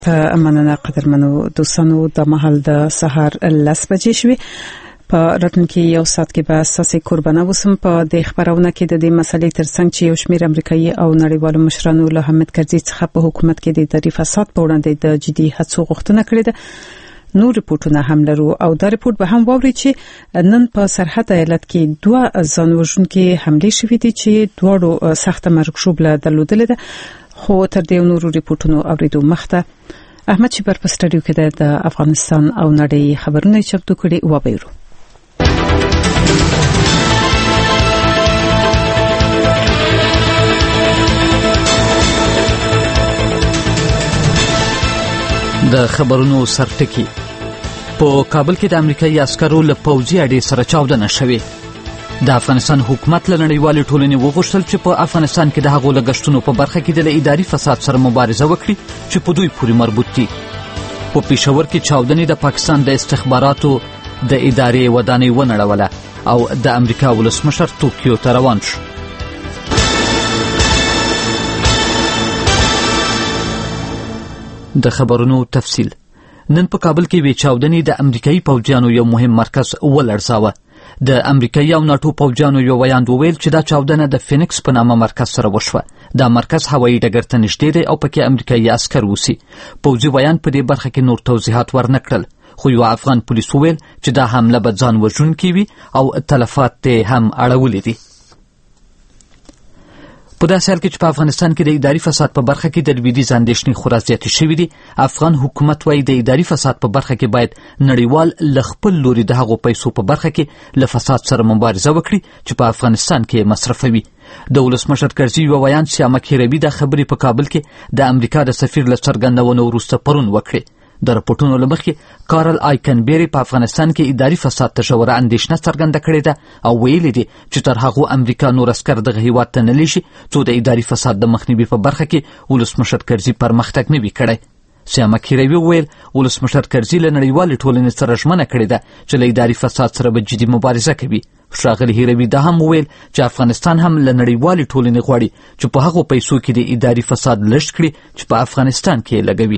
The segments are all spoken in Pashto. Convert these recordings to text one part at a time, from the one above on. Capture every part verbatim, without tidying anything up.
مننه قدرمنو دوستانو، د مهال د سهار لس بجې شوې. په راتلونکي یو ساعت کې به اساسي قربانه وسم په د خبرونه کې د دې مسلې ترڅنګ چې یو شمېر امریکایي او نړیوالو مشرانو له حامد کرزي څخه په حکومت کې د اداري فساد په وړاندې د جدي هڅو غوښتنه کړې ده. نور رپورټونه هم لرو او دا رپورټ به هم واوري چې نن په سرحد ایالت کې دوه ځانوژونکي حملې شوې دي چې دواړو سخت مرګ شوبله درلودلې ده. خو تر دې نورو رپورټونو اوریدو مخته احمد شبر په سټډیو کې د افغانستان او نړۍ خبرونه چمتو کړي و بیرو. د خبرونو سرټکی په کابل کې د امریکایي عسکرو له پوځي اډې سره چاودنه شوې. د افغانستان حکومت له نړیوالې ټولنې وغوښتل چې په افغانستان کې د هغو لګښتونو په برخه کې د اداري فساد سره مبارزه وکړي چې په دوی پورې مربوط دي. په پېښور کې چاودنې د پاکستان د استخباراتو د ادارې ودانۍ ونړوله او د امریکا ولسمشر توکیو ته روان شو. د خبرونو تفصیل. نن په کابل کې وی چاودنې د امریکایي پوځیانو یو مهم مرکز ولړزاوه. د امریکایي او ناټو پوځیانو یو ویاند وویل چې دا چاودنه د فینکس په نامه مرکز سره وشوه. دا مرکز هوایي ډګر ته نږدې دی او پکې امریکایي عسکر اوسي. پوځي ویاند په دې برخه کې نور توضیحات ورنکړل، خو یو افغان پولیس وویل چې دا حمله به ځان وژونکې وي او تلفات ته هم اړولې دي. په داسې حال کې چې په افغانستان کې د اداري فساد په برخه کې د لویدیځ اندېښنې خورا زیاتې شوې دي، افغان حکومت وايي د اداري فساد په برخه کې باید نړیوال له خپل لوري د هغو پیسو په برخه کې له فساد سره مبارزه وکړي چې په افغانستان کې مصرفوي. د ولسمشر کرزي یو ویاند سیامه کیروي د خبرې په کابل کې د امریکا د سفیر له څرګندونو وروسته پرون وکړې. د رپورټونو له مخې کارل آیکنبری په افغانستان کې اداري فساد ته ژوره اندېښنه څرګنده کړې ده او ویلي دي چې تر هغو امریکا نور عسکر دغه هیواد ته نه لیږي څو د اداري فساد د مخنیوي په برخه کې ولسمشر کرزي پرمختګ نه وي کړی. سیامه کیروي وویل ولسمشر کرزي له نړیوالې ټولنې سره ژمنه کړې ده چې له اداري فساد سره به جدي مبارزه کوي. ښاغلي هیروي دا هم وویل چې افغانستان هم له نړیوالې ټولنې غواړي چې په هغو پیسو کې د اداري فساد لږ کړي چې په افغانستان کې لګوي.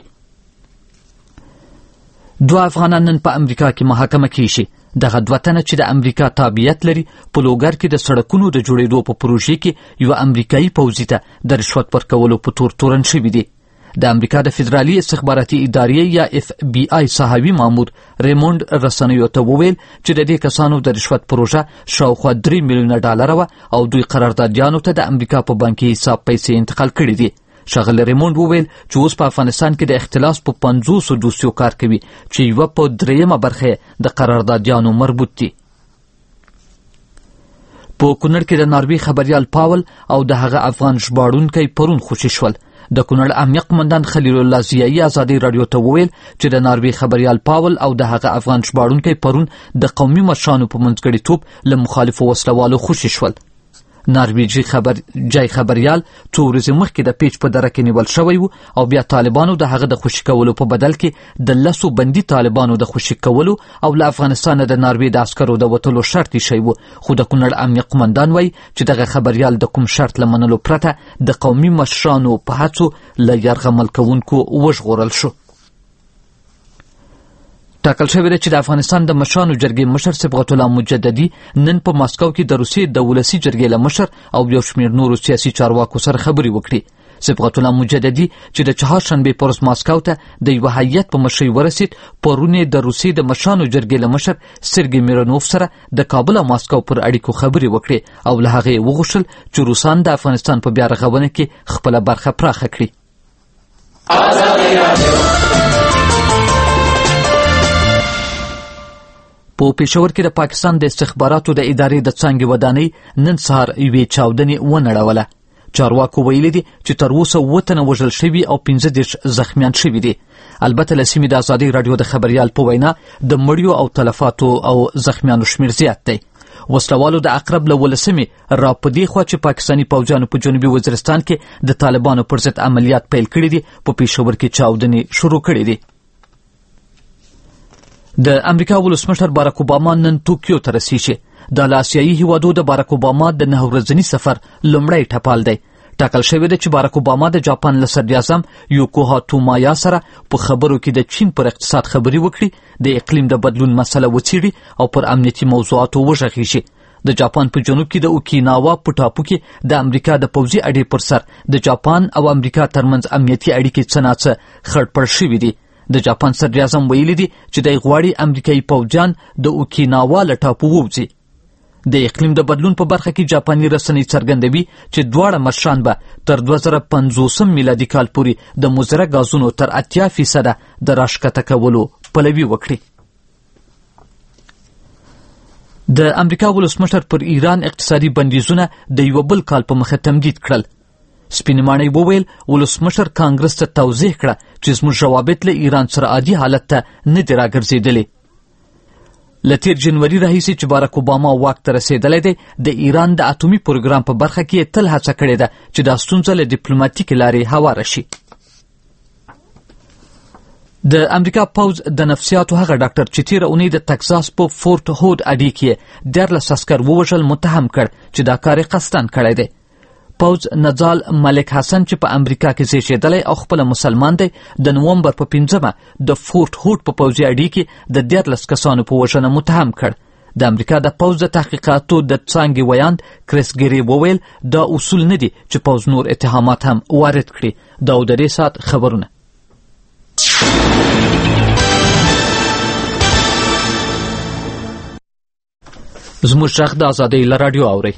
دوه افغانان نن په امریکا کې محاکمه کیږي. دغه دوه تنه چې د امریکا تابعیت لري په لوګر کې د سړکونو د جوړېدو په پروژې کې یو امریکایي پوځي ته د رشوت ورکولو په تور تورن شوي دي. د امریکا د فدرالي استخباراتي ادارې یا اف بی آی صحاوي مامور ریموند رسنیو ته وویل چې د دې کسانو د رشوت پروژه شاوخوا درې میلیونه ډالره وه او دوی قراردادیانو ته د امریکا په بانکي حساب پیسې انتقال کړي دي. ښاغلی ریموند وویل چې اوس په افغانستان کې د اختلاس په پنځوسو دوسیو کار کوي چې یوه په درېیمه برخه د قراردادیانو مربوط دي. په کونړ کې د ناروې خبریال پاول او د هغه افغان ژباړونکی پرون خوشي شول. د کونړ امنیه قمندان خلیل الله ضیایی ازادي رادیو ته وویل چې د ناروې خبریال پاول او د هغه افغان ژباړونکی پرون د قومي مشرانو په منځګړیتوب له مخالفو وسلوالو خوشي شول. نارویجي خبر جای خبریال څو ورځې مخکې د پیچ په دره کې نیول شوی و او بیا طالبانو د هغه د خوشي کولو په بدل کې د لسو بندي طالبانو د خوشي کولو او له افغانستانه د ناروې د عسکرو د وتلو شرط یې شوی و. خو د کونړ امنیه قمندان وایي چې دغه خبریال د کوم شرط له منلو پرته د قومي مشرانو په هڅو له یرغمل کوونکو وژغورل شو. ټاکل شوې ده چې د افغانستان د مشرانو جرګې مشر صبغت الله مجددي نن په ماسکو کې د روسیې د ولسي جرګې له مشر او یو شمېر نورو سیاسي چارواکو سره خبرې وکړي. صبغت الله مجددي چې د چهارشنبې په ورځ ماسکو ته د یوه هیات په مشرۍ ورسېد، پرون یې د روسیې د مشرانو جرګې له مشر سرګي میرونوف سره د کابل او ماسکو پر اړیکو خبرې وکړې او له هغې یې وغوښتل چې روسان د افغانستان په بیا رغونه کې خپله برخه پراخه کړي. په پېښور کې د پاکستان د استخباراتو د ادارې د څانګې ودانۍ نن سهار یوې چاودنې ونړوله. چارواکو ویلي دي چې تر اوسه اووه تنه وژل شوي او پنځه دېرش زخمیان شوي دي. البته له سیمې د ازادۍ راډیو د خبریال په وینا د مړیو او تلفاتو او زخمیانو شمېر زیات دی. وسلوالو د اقرب له ولسمې را په دې خوا چې پاکستاني پوځیانو په جنوبي وزیرستان کې د طالبانو پر ضد عملیات پیل کړي دي په پېښور کې چاودنې شروع کړي دي. د امریکا ولسمشر باراک اوباما نن توکیو ته رسیږي. د آسیایي هیوادو د باراک اوباما د نهه ورځني سفر لومړی ټپال دی. ټاکل شوې ده چې باراک اوباما د جاپان له صدراعظم یوکوها تومایا سره په خبرو کې د چین پر اقتصاد خبرې وکړي، د اقلیم د بدلون مسله وڅېړي او پر امنیتي موضوعاتو وغږېږي. د جاپان په جنوب کې د اوکیناوا په ټاپو کې د امریکا د پوځي اډې پر سر د جاپان او امریکا ترمنځ امنیتي اړیکې څه ناڅه خړپړ شوي دي. د جاپان صدراعظم ویلي دي چې دی غواړي امریکایي پوځیان د اوکیناوا له ټاپو ووځي. د اقلیم د بدلون په برخه کې جاپاني رسنۍ څرګندوي چې دواړه مشران به تر دوه زره پنځوسم میلادي کال پورې د مضره غازونو تر اتیا فیصده د راښکته کولو پلوي وکړي. د امریکا ولسمشر پر ایران اقتصادي بندیزونه د یو بل کال په مخه تمدید کړل. سپین ماڼۍ وویل ولسمشر کانګرس ته توضیح کړه چې زموږ روابط له ایران سره عادي حالت ته نه دي راګرځېدلي. له تیر جنوري راهیسې چې باراک اوباما واک ته رسېدلی دی، د ایران د اټومي پروګرام په برخه کې تل هڅه کړې ده چې دا ستونزه له ډیپلوماتیکې لارې هواره شي. د امریکا پوځ د نفسیاتو هغه ډاکټر چې تیره اونۍ د تکساس په فورت هود اډې کې دیارلس عسکر ووژل متهم کړ چې دا کار یې قصداً کړی دی. پوځ نزال ملک حسن چې په امریکا کې زیږېدلی او خپله مسلمان دی، د نومبر په پنځمه د فورت هود په پوځي اډې کې د دیارلس کسانو په وژنه متهم کړ. د امریکا د پوځ د تحقیقاتو د څانګې ویاند کریس ګیری وویل دا اصول نه دي چې پوځ نور اتهامات هم وارد کړي. دا د دې ساعت خبرونه. زموږ غږ د ازادۍ له راډیو اورئ.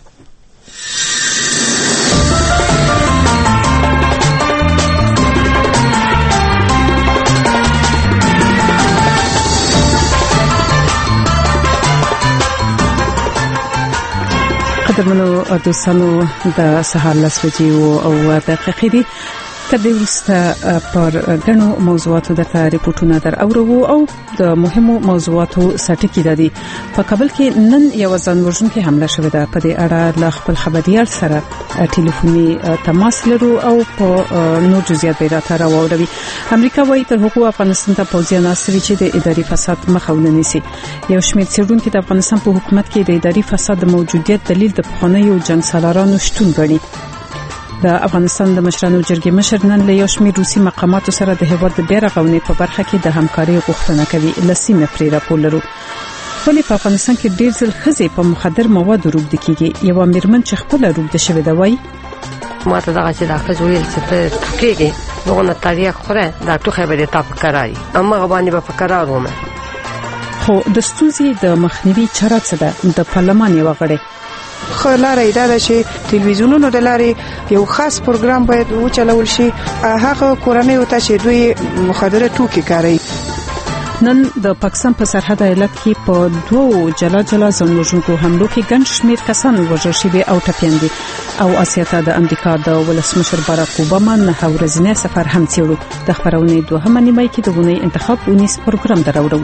قدرمنو دوستانو، د سهار لس بجې او اوه دقیقې دي. تر دې وروسته پر غنو موضوعاتو درته ریپورتونه در اورو او د مهمو موضوعاتو سرټکی دي. په کابل کې نن یو ځانوژونکې حمله شوې ده. په دې اړه له خپل خبريال سره ټلیفوني تماس لرو او په نور جزئیات به راته راوړي. امریکا وايي تر هغه افغانستان ته پوځیان استوي چې د اداري فساد مخه ونیسي. یو شمېر څېړونکو د افغانستان په حکومت کې د اداري فساد د موجودیت دلیل د پخوانیو جنگ سالارانو شتون ګڼي. د افغانستان د مشرانو جرګې مشر نن له یو شمېر روسي مقاماتو سره د هیواد د بیا رغونې په برخه کې د همکارۍ غوښتنه کوي. لسیمه پرې راپور لرو. ولې په افغانستان کې ډېر ځل ښځې په مخدر موادو روږدې کېږي؟ یوه مېرمن چې خپله روږده شوې ده وایي ما ته دغه چې دا ښځه ویل چې ته ټوکېږې دغونه تریاک خوره دا ټوخی به دې تا په کراري همغه باندې به په کرار ومه. خو د ستونزې د مخنیوي چاره څه ده؟ د پارلمان یوه غړې خو لاره دا ده چې تلویزیونونو د لارې یو خاص پروګرام باید وچلول شي هغه کورنۍ ته چې دوی مخدره توکي کاروي. نن د پاکستان په سرحد ایالت کې په دوو جلا جلا ځانوژونکو حملو کې ګڼ شمېر کسان وژل شوي او ټپیان دي. او اسیا ته د امریکا د ولسمشر باراک اوباما نه ورځنی سفر هم څیړو. د خبرونې دوهمه نیمه کې د غونې انتخاب ونیس پروګرام دراوړو.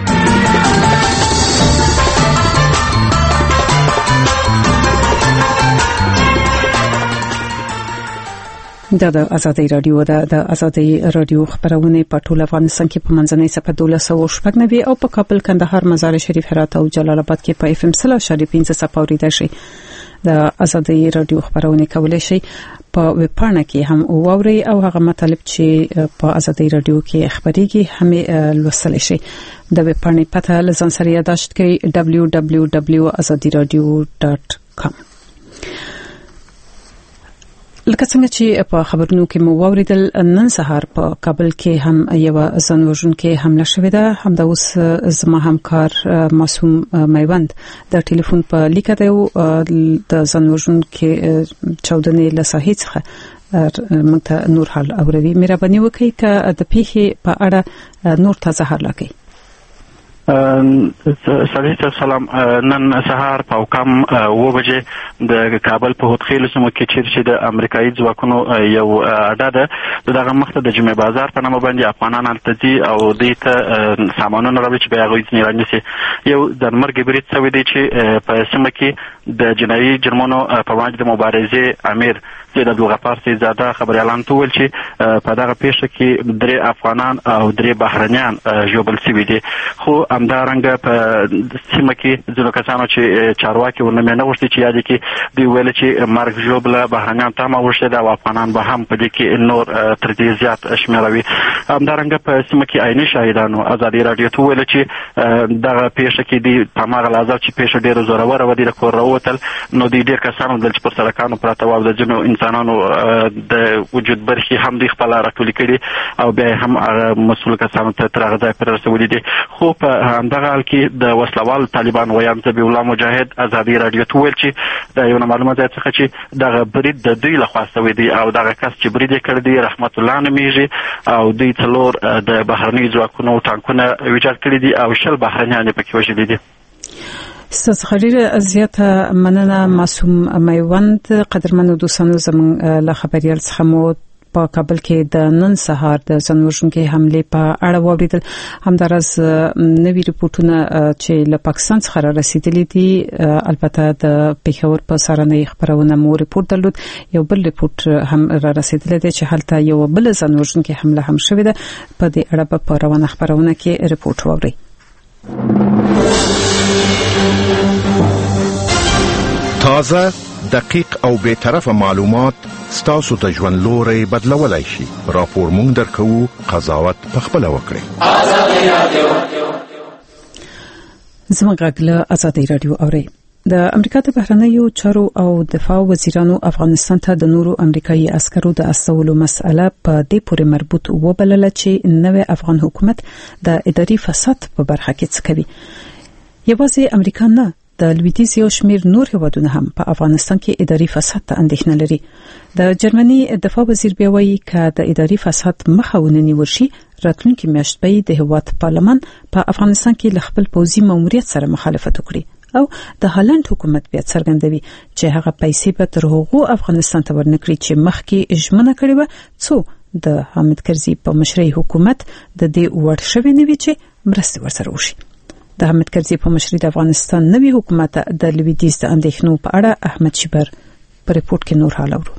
دا د ازادۍ رادیو ده. د ازادۍ رادیو خبرونه په ټول افغانستان کې په منځنۍ صفه دولس او شپږ نوي او په کابل، کندهار، مزار شریف، هرات او جلال آباد کې په اف ام سل شری پنځه صفه اوریدل شي. د ازادۍ رادیو خبرونه کولای شي په ویب پاڼه کې هم واوري او هغه مطالب چې په ازادۍ رادیو کې خبريږي هم لوستل شي. د ویب پاڼې پته لزان سره یاداشت کړئ دبلیو دبلیو دبلیو ډاټ ازادي رادیو ډاټ کام. لکه څنګه چې په خبرونو کې مو واوریدل، نن سهار په کابل کې هم یو ځانوژونکې حمله شوې ده. همدا اوس زما همکار معصوم میوند د ټلیفون په لیکه دی د ځانوژونکې چاودنې له ساحې څخه موږ ته نور حال اوروي. مهرباني وکړئ که د پیښې په اړه نور تازه حال راکړئ. سړی سلام. نن سهار په کم و بجې د کابل په هوتخیل سیمه کې چې د امریکایي ځواکونو یو اډه ده دغه مخته د جمعې بازار په نامه باندې افغانان هلته ځي او دوی ته سامانونه راوړي چې بیا هغوی ځینې رانیسي. یو د مرګ برید شوی دی چې په سیمه کې د جنایي جرمونو په وړاندې د مبارزې امیر سید عبدالغفار سیدزاده خبريالان ته ویل چې په دغه پیښه کې درې افغانان او درې بهرنیان ژوبل شوي دي. خو همدارنګه په سیمه کې ځینو کسانو چې چارواکي ورنه نه غوښتي چې یاد کړي دوی ویل چې مرګ ژوبله بهرنیان ته هم غوښتي ده او افغانان به هم په دې کې نور تر دې زیات شمېروي. همدارنګه په سیمه کې عیني شاهدانو ازادي راډیو ته ویل چې دغه پیښه کې دی په هغه لحظه چې پیښه ډېره زوروره وه، دوی د کور راووتل نو دوی ډېر کسان ولیدل چې پر سړکانو پراته وو او د ځینو انسانانو د وجود برخې هم دوی خپله راټولې کړي او بیا هم هغه مسؤل کسانو ته تر هغه ځای پورې رسولي دي. خو په همدغه حال کې د وسلوال طالبان ویان ذبیح الله مجاهد ازادي راډیو ته وویل چې د یو نامعلومه ځای څخه چې دغه برید د دوی لخوا سوی دی او دغه کس چې برید یې کړی دی رحمت الله نومیږي او دوی څلور د بهرنیو ځواکونو ټانکونه ویجاړ کړي دي او شل بهرنیان یې پکې وژلي دي. ستاسو خبرې زیاته مننه معصوم میوند. قدرمنو دوستانو زموږ له خبريال څخه مو په کابل کې د نن سهار د ځانوژونکو حمله په اړه واوریدل. همدارس نوي رپورټونه چې له پاکستان څخه را رسیدلي دي. البته د پیښور په سارنۍ خبرونه مو رپورټ درلود. یو بل رپورټ هم را رسیدلی دی چې هلته یو بل ځانوژونکو حمله هم شوې ده. په دې اړه په روانه خبرونه کې رپورټ واوري. تازه، دقیق او به طرفه معلومات ستاسو ته ژوند لوري بدلولای شي. راپور مونږ درکو، قضاوت پخپله وکړئ. آزادي رادیو زموږ غږ آزادي رادیو اوري. د امریکا د بهرنیو چارو او دفاع وزیرانو افغانستان ته د نورو امریکایي عسکرو د استولو مسأله په دې پورې مربوط وبلله چې نوې افغان حکومت د اداري فساد په برخه کې څه کوي. یوازې امریکا نه، د لویدیځ یو شمېر نور هیوادونه هم په افغانستان کې اداري فساد ته اندېښنه لري. د جرمني دفاع وزیر بیا وایي چې د اداري فساد مخه ونیول شي راتلونکي میاشت به د هیواد پارلمان په افغانستان کې له خپل پوځي ماموریت سره مخالفت وکړي او د هالند حکومت بیا څرګندوي چې هغه پیسې به تر هغو افغانستان ته ورنکړي چې مخکې ژمنه کړې و څو د حامد کرزي په مشرۍ حکومت د دې وړ شوی نه وي چې مرسته ورسره وشي. د حامد کرزي په مشرۍ د افغانستان نوي حکومت د لویدیځ د اندېښنو په اړه احمد شیبر په رپورټ کې نور حال اورو.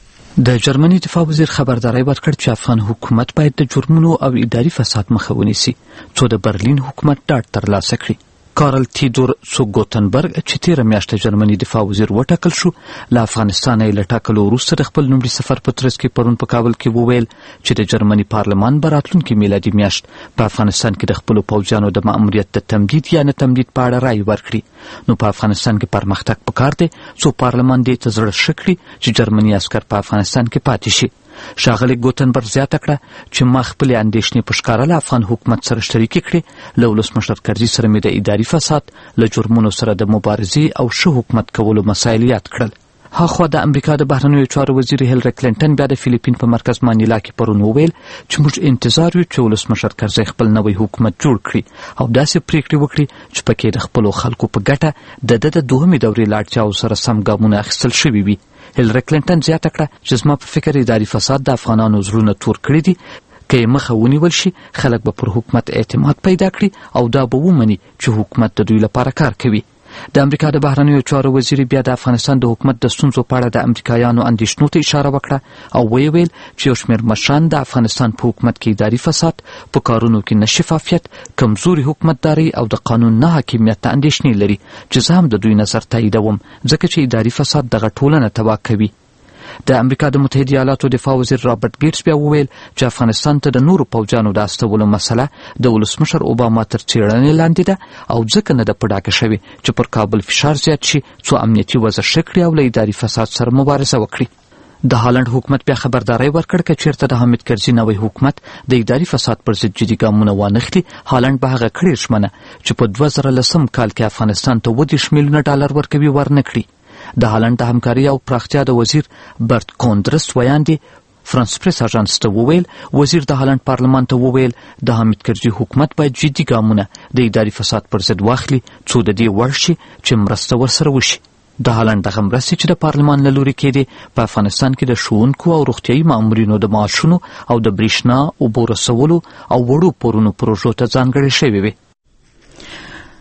د جرمني دفاع وزیر خبرداري ورکړ چې افغان حکومت باید د جرمونو او اداري فساد مخه ونیسي څو د برلین حکومت ډاډ ترلاسه کړي. کارل تیدور سوګوتنبرګ چې تیر میاشت جرمني دفاع وزیر وټاکل شو، له افغانستان یې له ټاکلو وروسته د خپل لومړي سفر په ترڅ کې پرون په کابل کې وویل چې د جرمني پارلمان به راتلونکي میلادي میاشت په افغانستان کې د خپلو پوځیانو د مأموریت د تمدید یا نه تمدید په اړه رایې ورکړي. نو په افغانستان کې پرمختګ پکار دی څو پارلمان دې ته زړه ښه کړي چې جرمني عسکر په افغانستان کې پاتې شي. ښاغلي ګوتنبرګ زیاته کړه چې ما خپلې اندېښنې په ښکاره له افغان حکومت سره شریکې کړې. له ولسمشر کرزي سره مې د اداري فساد، له جرمونو سره د مبارزې او ښه حکومت کولو مسایل یاد کړل. هاخوا د امریکا د بهرنیو چارو وزیر هیلری کلینټن بیا د فیلیپین په مرکز مانیلا کې پرون وویل چې موږ انتظار یو چې ولسمشر کرزي خپل نوی حکومت جوړ کړي او داسې پریکړې وکړي چې پکې د خپلو خلکو په ګټه د ده د دوهمې دورې له اړتیاوو سره سم ګامونه اخیستل شوي وي. هیلری کلینټن زیاته کړه چې زما په فکر اداري فساد د افغانانو زړونه تور کړي دي. که یې مخه ونیول شي خلک به پر حکومت اعتماد پیدا کړي او دا به ومني چې حکومت د دوی لپاره کار کوي. د امریکا د بهرنیو چارو وزیر بیا د افغانستان د حکومت د ستونزو په اړه د امریکایانو اندېښنو ته اشاره وکړه او ویې ویل چې یو شمېر مشران د افغانستان په حکومت کې اداري فساد، په کارونو کې نه شفافیت، کمزوري حکومتداري او د قانون نه حاکمیت ته اندېښنې لري چې زه هم د دوی نظر تاییدوم ځکه چې اداري فساد دغه ټولنه تباه کوي. د امریکا د متحده ایالاتو دفاع وزیر رابرټ ګیټس بیا وویل چې افغانستان ته د نورو پوځیانو د استولو مسله د ولسمشر اوباما تر څېړنې لاندې ده او ځکه نه ده په ډاګه شوې چې پر کابل فشار زیات شي څو امنیتي وضع ښه کړي او له اداري فساد سره مبارزه وکړي. د هالند حکومت بیا خبرداری ورکړ چې چیرته د حامد کرزي نوی حکومت د اداري فساد پر ضد جدي ګامونه وانخلي، هالند به هغه کړې ژمنه چې په دوه زره لسم کال کې افغانستان ته اووه دېرش میلیونه ډالر ورکوي ورنه کړي. د هالند د همکاري او پراختیا د وزیر برت کوندرس ویان دي فرانس پریس اژانس ته وویل وزیر د هالند پارلمان ته وویل د حامد کرزي حکومت باید جدي ګامونه د اداري فساد پر ضد واخلي څو د دې وړ شي چې مرسته ورسره وشي. د هالند دغه مرستې چې د پارلمان له لورې کېدې په افغانستان کې د ښوونکو او روغتیایي مامورینو د معاشونو او د برېښنا اوبو رسولو او وړو پورونو پروژو ته ځانګړې شوې وې.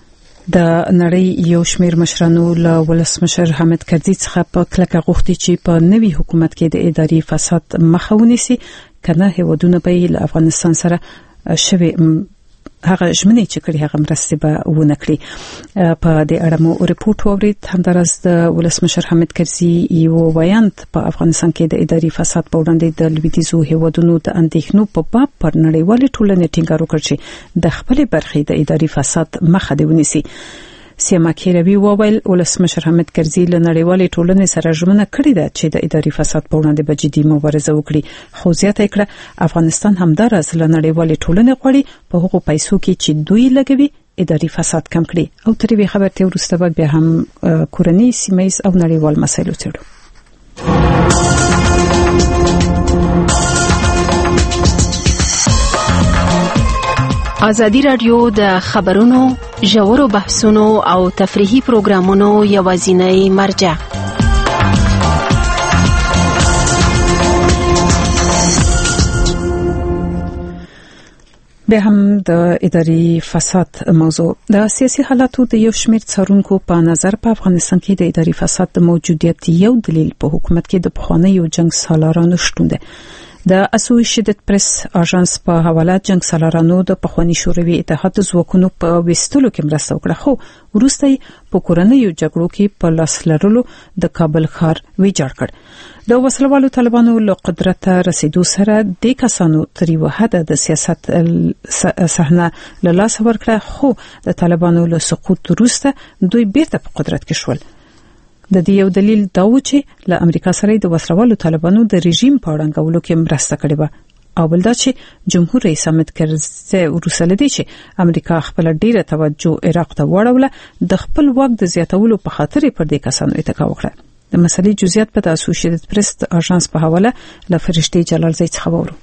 د نړۍ یو شمېر مشرانو له ولسمشر حامد کرزي څخه په کلکه غوښتي چې په نوي حکومت کې د اداري فساد مخه ونیسي کنه هیوادونه به له افغانستان سره شوي هغه ژمنې چې کړي هغه مرستې به ونه کړي. په دې اړه مو ریپورت واورید. همدارس د ولسمشر حامد کرزي یو ویاند په افغانستان کې د اداري فساد په وړاندې د لویدیځو هیوادونو د اندېښنو په باب پر نړیوالې ټولنې ټینګار وکړ چې د خپل برخې د اداري فساد مخه دی ونیسي. سیما کیروي وویل ولسمشر حامد کرزي له نړیوالې ټولنې سره ژمنه کړې ده چې د اداري فساد په وړاندې به جدي مبارزه وکړي. خو زیاته کړه افغانستان همدارس له نړیوالې ټولنې غواړي په هغو پیسو کې چې دوی لګوي اداري فساد کم کړي. او ترې به خبرته ورسته به بیا هم کورنۍ سیمایي او نړیوال مسایل وڅېړو. ازادي رادیو د خبرونو ژورو بحثونو او تفریحي پروګرامونو یوازینی مرجع. به هم د اداري فساد موضوع د سیاسي حالاتو د یو شمېر څارونکو په نظر په افغانستان کې د اداري فساد د موجودیت یو دلیل په حکومت کې د پخوانیو جنگ سالارانو شتون دی. د اسوسییټډ پریس اژانس په حواله جنگ سالارانو د پخوانی شوروي اتحاد ځواکونو په وستلو کې مرسته وکړه، خو وروسته په کورنیو جګړو کې په لاس لرلو د کابل ښار ویجاړ کړ. د وسلوالو طالبانو له قدرت رسیدو سره د کسانو تر یو حد د سیاست صحنه له لاس ورکړه، خو د طالبانو له سقوط وروسته دوی بیرته په قدرت کې شول. د دې یو دلیل دا و چې له امریکا سره د وسلوالو طالبانو د رژیم په اړنګولو کې مرسته کړې و، او بل دا چې جمهور رئیس حامد کرزي وروسته لدی چې امریکا خپل ډیره توجه عراق ته وړوله د خپل واک د زیاتولو په خاطر پر دې کسانو اتکا وکړه. د مسلې جزئیات په اسوسییټډ پریس اژانس په حواله له فرشتي جلال زئی څخه وورو.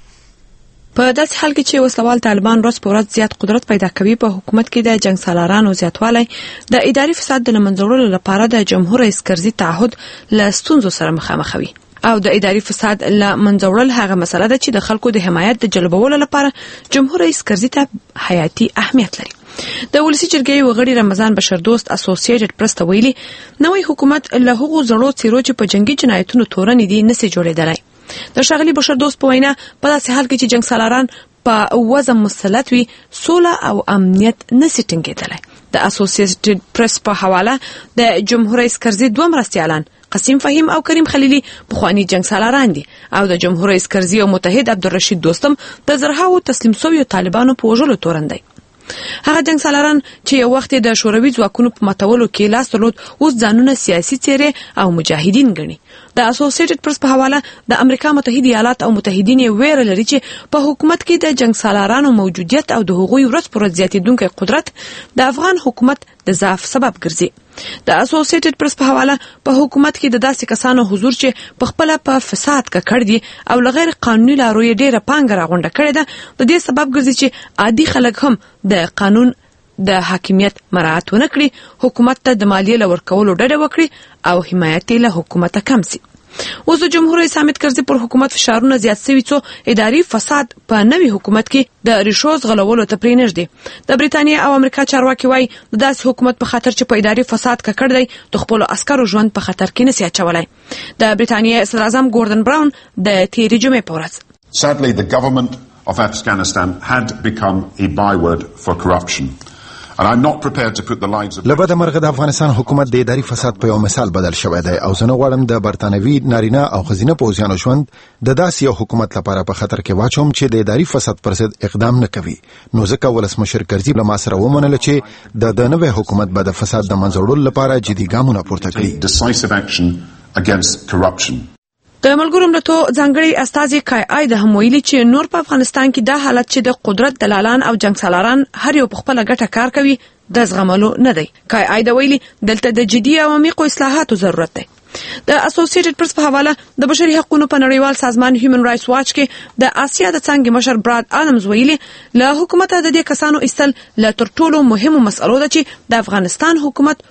په داسې حال کې چې وسلوال طالبان ورځ په ورځ زیات قدرت پیدا کوي، په حکومت کې د جنگ سالارانو زیاتوالی د اداري فساد د منځوړلو لپاره د جمهور رئیس کرزي تعهد له ستونزو سره مخامخ وي، او د اداري فساد له منځوړل هغه مسله ده چې د خلکو د حمایت د جلبولو لپاره جمهور رئیس کرزي ته حیاتي اهمیت لري. د ولسی جرګې وغړي رمضان بشردوست اسوسییټډ پریس ته ویلي نوې حکومت له هغو زړو څیرو چې په جنگي جنایتونو تورن دي نسي جوړېدلای. د شاغلي بشردوست په وینا په داسې حال کې چې جنگ سالاران په وزن مسلط وي، سوله او امنیت نسي ټینګېدلای. د اسوسییټډ پریس په حواله د جمهور رئیس کرزي دوه مرستیالان قاسم فهیم او کریم خلیلی پخوانی جنگ سالاران دي، او د جمهور رئیس کرزي او متحد عبدالرشید دوستم د زرهاو تسلیم شویو طالبانو په وژلو تورن دي. هغه جنگ سالاران چې یو وخت د شوروي ځواکونو په ماتولو کې لاس درلود اوس ځانونه سیاسي څیرې او مجاهدین ګڼي. د اسوسییټډ پریس په حواله د امریکا متحده ایالات او متحدین ویره لري چې په حکومت کې د جنگ سالارانو موجودیت او د هغوی ورځ پر ورځ زیاتېدونکی قدرت د افغان حکومت د ضعف سبب ګرځي. د اسوسییټډ پریس په حواله په حکومت کې د داسې کسانو حضور چې په خپل په فساد ککړ دي او لغیر قانوني لارو یې ډیره پانګه راغونډه کړې ده، د دې سبب ګرځي چې عادي خلک هم د قانون د حاکمیت مراعات ونه کړي، حکومت ته د مالیې لور کولو ډډه وکړي او حمایت له حکومت کم سي. اوس د جمهور رئیس حامد کرزي پر حکومت فشارونه زیات شوي څو اداري فساد په نوي حکومت کې د ریشوز غلولو ته پرې نږدې. د بریتانیا او امریکا چارواکي وایي د داسې حکومت په خاطر چې په اداري فساد ککړ دی د خپلو عسکرو ژوند په خطر کې نسي اچولای. د بریتانیا صدر اعظم ګوردن براون د تیرې جمعې په ورځ Sadly, the government of Afghanistan had become a byword for corruption. And I'm not prepared to put the lives of لبد مرغه د افغانستان حکومت د اداري فساد په یو مثال بدل شوی دی، او زه نه غواړم د برتانوي نارینه او ښځینه پوځیانو ژوند د داسې یو حکومت لپاره په خطر کې واچوم چې د اداري فساد پر ضد اقدام نه کوي. نو ځکه ولسمشر کرزي له ما سره ومنله چې د د نوې حکومت به د فساد د منځوړلو لپاره جدي ګامونه پورته کړي. decisive action against corruption. د ملګرو ملتونو ځانګړي استازي کای آی د هم ویلي چې نور په افغانستان کې دا حالت چې د قدرت دلالان او جنگ سالاران هر یو په خپل ګټه کار کوي د زغملو نه دی. کای آی د ویلي دلته د جدي او عمیقو اصلاحاتو ضرورت دی. د اسوسییټډ پریس په حواله د بشري حقوقو په نړیوال سازمان هیومن رائټس واچ کې د آسیا د څنګه مشر براد آدمز ویلي له حکومت د دې کسانو استل له تر ټولو مهمو مسئلو ده چې د افغانستان حکومت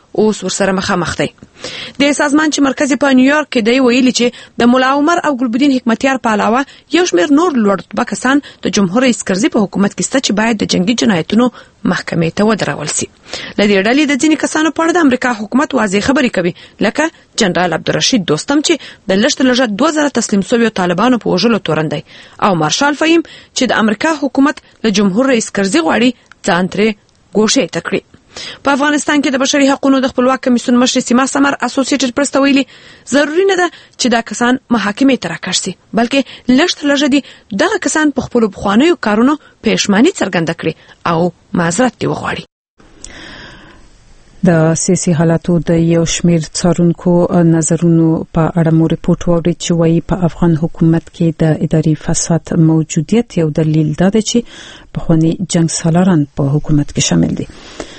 اوس ورسره مخامخ دی. د سازمان چې مرکز په نیویارک کې دی ویلي چې د مولا عمر او ګلبدین حکمتیار په علاوه یو شمېر نور لوړ رتبه کسان د جمهور رئیس کرزي په حکومت کې شته چې باید د جنگي جنایتونو محکمې ته ودرول شي. لدې ډلې د ځینې کسانو په اړه د امریکا حکومت واضح خبرې کوي، لکه جنرال عبدالرشید دوستم چې د لږ تر لږه دوه زره تسلیم شویو طالبانو په وژلو تورن دی، او مارشال فهیم چې د امریکا حکومت له جمهور رئیس کرزي غواړي ځان ترې ګوښې ته کړي. په افغانستان کې د بشري حقوقو د خپلواک کمیسیون مشر سیما سمر اسوسییټډ پریس ته ویلي ضروري نه ده چې دا کسان محاکمې ته راکړل شي، بلکې لږ تر لږه دي دغه کسان په خپلو پخوانیو کارونو پښیماني څرګنده کړي او معذرت دې وغواړي. د سیاسي حالاتو د یو شمېر څارونکو نظرونو په اړه مو ریپورت واورید چې وایي په افغان حکومت کې د اداري فساد موجودیت یو دلیل ده چې پخوانی جنگ سالاران په حکومت کې شامل دي.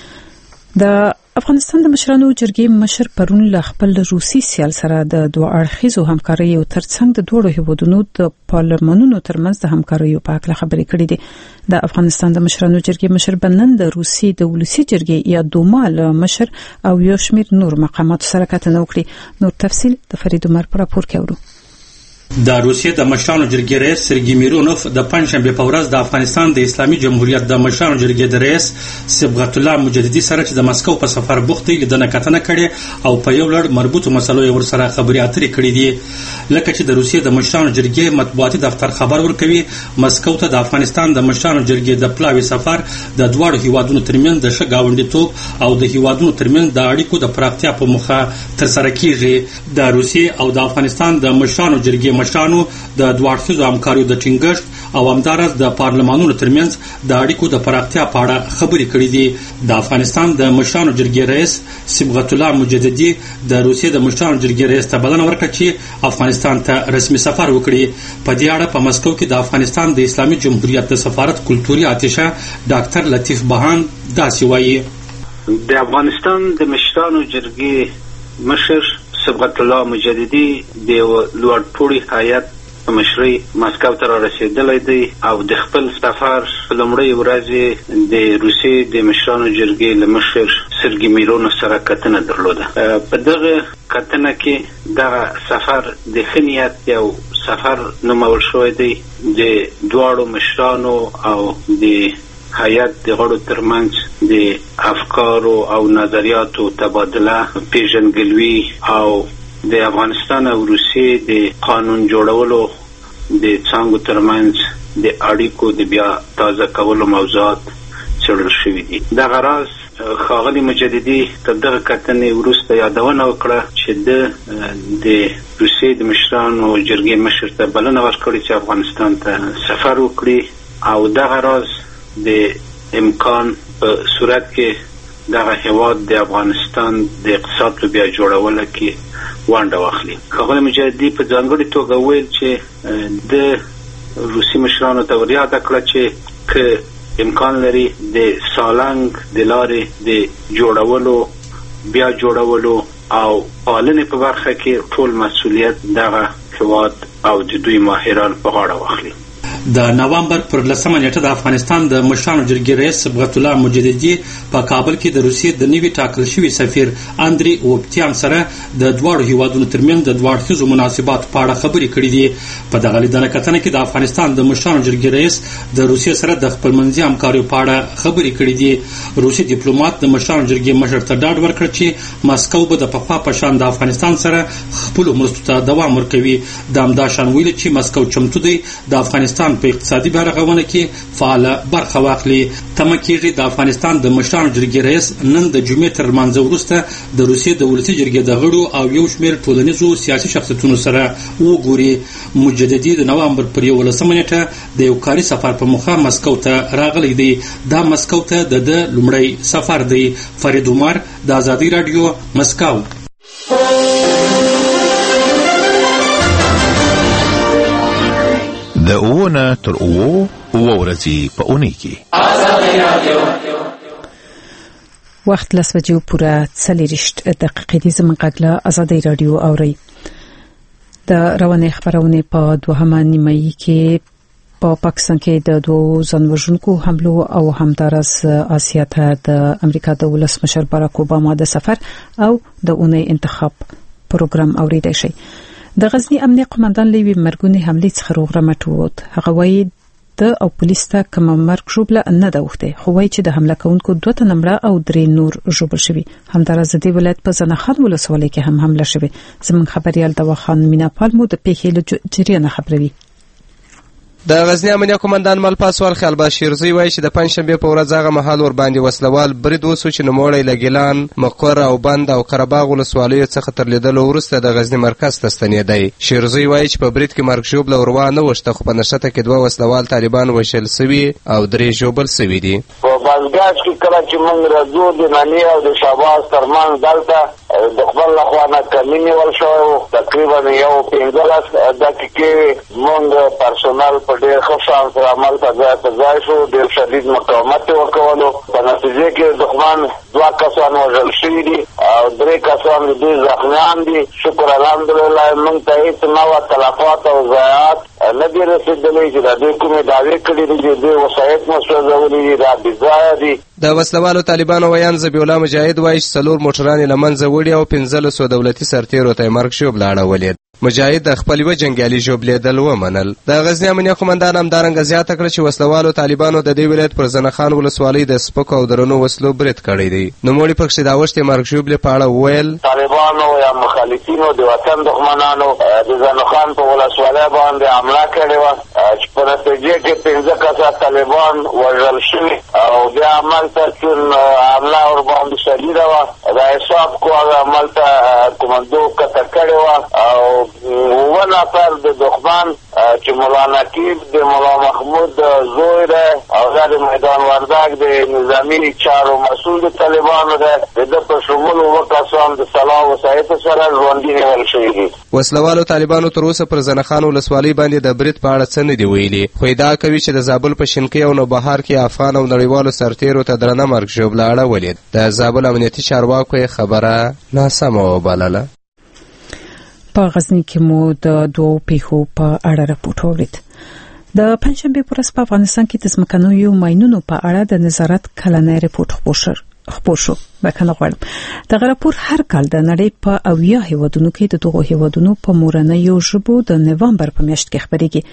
د افغانستان د مشرانو جرګې مشر پرون له خپل روسي سیال سره د دوه اړخیزو همکاریو ترڅنګ د دوه هیوادونو د پارلمانونو ترمنځ د همکاریو په اړه خبرې کړې دي. د افغانستان د مشرانو جرګې مشر بنن د روسي د ولسی جرګې یا دوما له مشر او یو شمېر نور مقامات سره کتنه وکړي. نور تفصیل د فرید عمر په راپور کې اورو. د روسیې د مشرانو جرګې رئیس سرګی میرونوف د پنځشنبه په ورځ د افغانستان د اسلامي جمهوریت د مشرانو جرګې د رئیس صبغت الله مجددي سره چې د مسکو په سفر بوخت دی لیدنه کتنه کړې او په یو لړ مربوطو مسلو یې ورسره خبرې اترې کړې دي. لکه چې د روسیې د مشرانو جرګې مطبوعاتي دفتر خبر ورکوي، مسکو ته د افغانستان د مشرانو جرګې د پلاوي سفر د دواړو هیوادونو ترمنځ د ښه ګاونډیتوب او د هیوادونو ترمنځ د اړیکو د پراختیا په موخه ترسره کیږي. د روسیې او د افغانستان د مشرانو جرګې مشرانو د دوه اړخیزو همکاریو د ټینګښت او همدارس د پارلمانونو ترمنځ د اړیکو د پراختیا په اړه خبرې کړې دي. د افغانستان د مشرانو جرګې رئیس صبغت الله مجددي د روسیې د مشرانو جرګې رئیس ته بلنه ورکړه چې افغانستان ته رسمي سفر وکړي. په دې اړه په مسکو کې د افغانستان د اسلامي جمهوریت د سفارت کلتوري آتشه ډاکټر لطیف بهان داسې وایي: د افغانستان د مشرانو جرګې مشر صبغت الله مجددي د لوړ پوړي هیئت په مشرۍ مسکو ته رسیدلی دی او د خپل سفر په لومړۍ ورځ د روسیې د مشرانو جرګې له مشر سرګی میرونوف سره کتنه درلوده. په دغه کتنه کې دغه سفر د ښه نیت یو سفر نومول شوی دی. د دواړو مشرانو او د هیئت د غړو ترمنځ د افکارو او نظریاتو تبادله، پیژندګلوي او د افغانستان او روسیې د قانون جوړولو د څانګو ترمنځ د اړیکو د بیا تازه کولو موضوعات څېړل شوي دي. دغه راز ښاغلي مجددي تر دغه کتنې وروسته یادونه وکړه چې د د روسیې د مشرانو جرګې مشر ته بلنه ورکړې چې افغانستان ته سفر وکړي او دغه راز د امکان په صورت کې دغه هیواد د افغانستان د اقتصاد په بیا جوړولو کې ونډه واخلي. ښاغلي مجددي په ځانګړې توګه ویل چې د روسي مشرانو ته ور یاده کړه چې که امکان لري د سالنګ د لارې د جوړولو، بیا جوړولو او پالنې په برخه کې ټول مسؤلیت دغه هیواد او د دوی ماهران په غاړه واخلي. د نوامبر پر لسمه نیټه د افغانستان د مشرانو جرګې رئیس صبغت الله مجددي په کابل کې د روسیې د نوي ټاکل شوي سفیر اندري اوپتیان سره د دواړو هیوادونو ترمنځ د دوه اړخیزو مناسباتو په اړه خبرې کړې دي. په دغه لیدنه کتنه کې د افغانستان د مشرانو جرګې رئیس د روسیې سره د خپلمنځي همکاریو په اړه خبرې کړې دي. روسي ډیپلوماټ د مشرانو جرګې مشر ته ډاډ ورکړ چې مسکو به د پخوا په شان د افغانستان سره خپلو مرستو ته دوام ورکوي. د همدا شان ویلي چې مسکو چمتو دی د افغانستان په اقتصادي برخونه کې فعاله برخه واخلي. تمه کېږي د افغانستان د مشرانو جرګې رئیس نن د جمعې تر لمانځه وروسته د روسیې د ولسي جرګې د غړو او یو شمېر ټولنیزو سیاسي شخصیتونو سره وګوري. مجددي د نوامبر پر یولسمه نیټه د یو کاري سفر په موخه مسکو ته راغلی دی. دا مسکو ته د ده لومړی سفر دی. فرید عمر د ازادي راډیو مسکو. د اوونه تر اوو اوه ورځې په اونۍ کې ازادي رادیو وخت لس بجې پوره څلېرویشت دقیقې دي. زموږ غږ له ازادي راډیو اورئ. د روانې خبرونه په دوهمه نیمایي کې په پاکستان کې د دوه ځانوژونکو حملو او همدارس آسیا ته د امریکا د ولسمشر باراک اوباما د سفر او د اونۍ انتخاب پروګرام اوریدای شي. د غزنی امنیه قومندان لوی مرګونی حمله څخه روغرمټ ووت. هغه وایي د او پولیس ته کوم مرګ ژوبله نه ده وخته، خو وایي چې د حمله کوونکو دوه تنه مړه او درې نور ژوبل شوي. همدارس د ولایت په زنخان ولسوالۍ کې هم حمله شوه. زموږ خبريال دواخان مینا پالمو د پیښې له جریان خبروي. د غزنی امنیه قومندان ملپاسوال خیالباز شیرزوی وایي چې د پنځشنبه په ورځ هغه مهال ور باندې وسلوال برید وسو چې نوموړی له ګیلان، مقر او بند او قرهباغ ولسوالیو څخه تر لیدلو وروسته د غزنی مرکز ته ستنېدی. شیرزوی وایي چې په برید کې مرګ ژوبله وروا نه وشته، خو په نښته کې دوه وسلوال طالبان وژل سوي او درې ژوبل سوي دي. په بازګاج کې کله چې موږ راځو د نانی او د شاباس ترمنځ دلته د خپل لخوا نه کمینې ول شوی، تقریبا یو پنځلس دقیقې موږ پرسونل په ډېر ښه شان سره عمل ته ځای په ځای شو. ډېر شدید مقاومت یې وکولو. په نتیجې کې دښمن دوه کسان وژل شوي دي او درې کسان د دوی زخمیان دي. شکر الحمدلله موږ ته هېڅ نوع تلفات او ضایعات نه دي رسېدلي چې د دوی کومې دعوې کړي دي چې دوی وسایط مو سوځولي دي، دا بېځایه دي. د وسلوالو طالبانو ویان ذبیح الله مجاهد وایي چې څلور موټران یې له منځه وړي او پنځلسو دولتي سرتېرو ته یې مرګ ژوبله اړولې. مجاهد د خپل یوه جنګیالي ژوبلېدل ومنل. د غزني امنیه قومندان همدارنګه زیاته کړه چې وسلوالو طالبانو د دې ولایت پر زنخان ولسوالۍ د سپکو او درنو وسلو برید کړی دی. نوموړي پکښې د اوښتې مرګ ژوبلې په اړه وویل طالبانو یا مخالفینو د وطن دښمنانو د زنخان په ولسوالۍ باندې حمله کړې وه چې په نتیجې کې پنځه کسه طالبان وژل شوي او بیا هملته چون حمله ورباندې شدیده وه، د حساب کو هغه هملته کمندو کته کړې وه او اووه نفر د دښمن چې مولا نقیب د مولا محمود زوی دی او دا د میدان وردګ د نظامي چارو مسؤل د طالبانو دی، د ده په شمول اووه کسان د سلاح وسایطو سره ژوندي نیول شوي دي. وسلوالو طالبانو تر اوسه پر زنخان ولسوالۍ باندې د برید په اړه څه نه دي ویلي، خو ادعا کوي چې د زابل په شینکۍ او نوبهار کې افغان او نړیوالو سرتېرو ته درنه مرګ ژوبله اړولې. د زابل امنیتي چارواکو یې خبره ناسمه وبلله. په غزنی کې مو د دوو پیښو په اړه راپورټ اورید. د پنځشنبه په ورځ په افغانستان کې د ځمکنیو ماینونو په اړه د نظارت کلنی راپورټ خپور شو. بکنه غواړم دغه راپور هر کال د نړۍ په اویا هیوادونو کې د دغو هیوادونو په مورنیو ژبو د نوامبر په میاشت کې خبرېږي.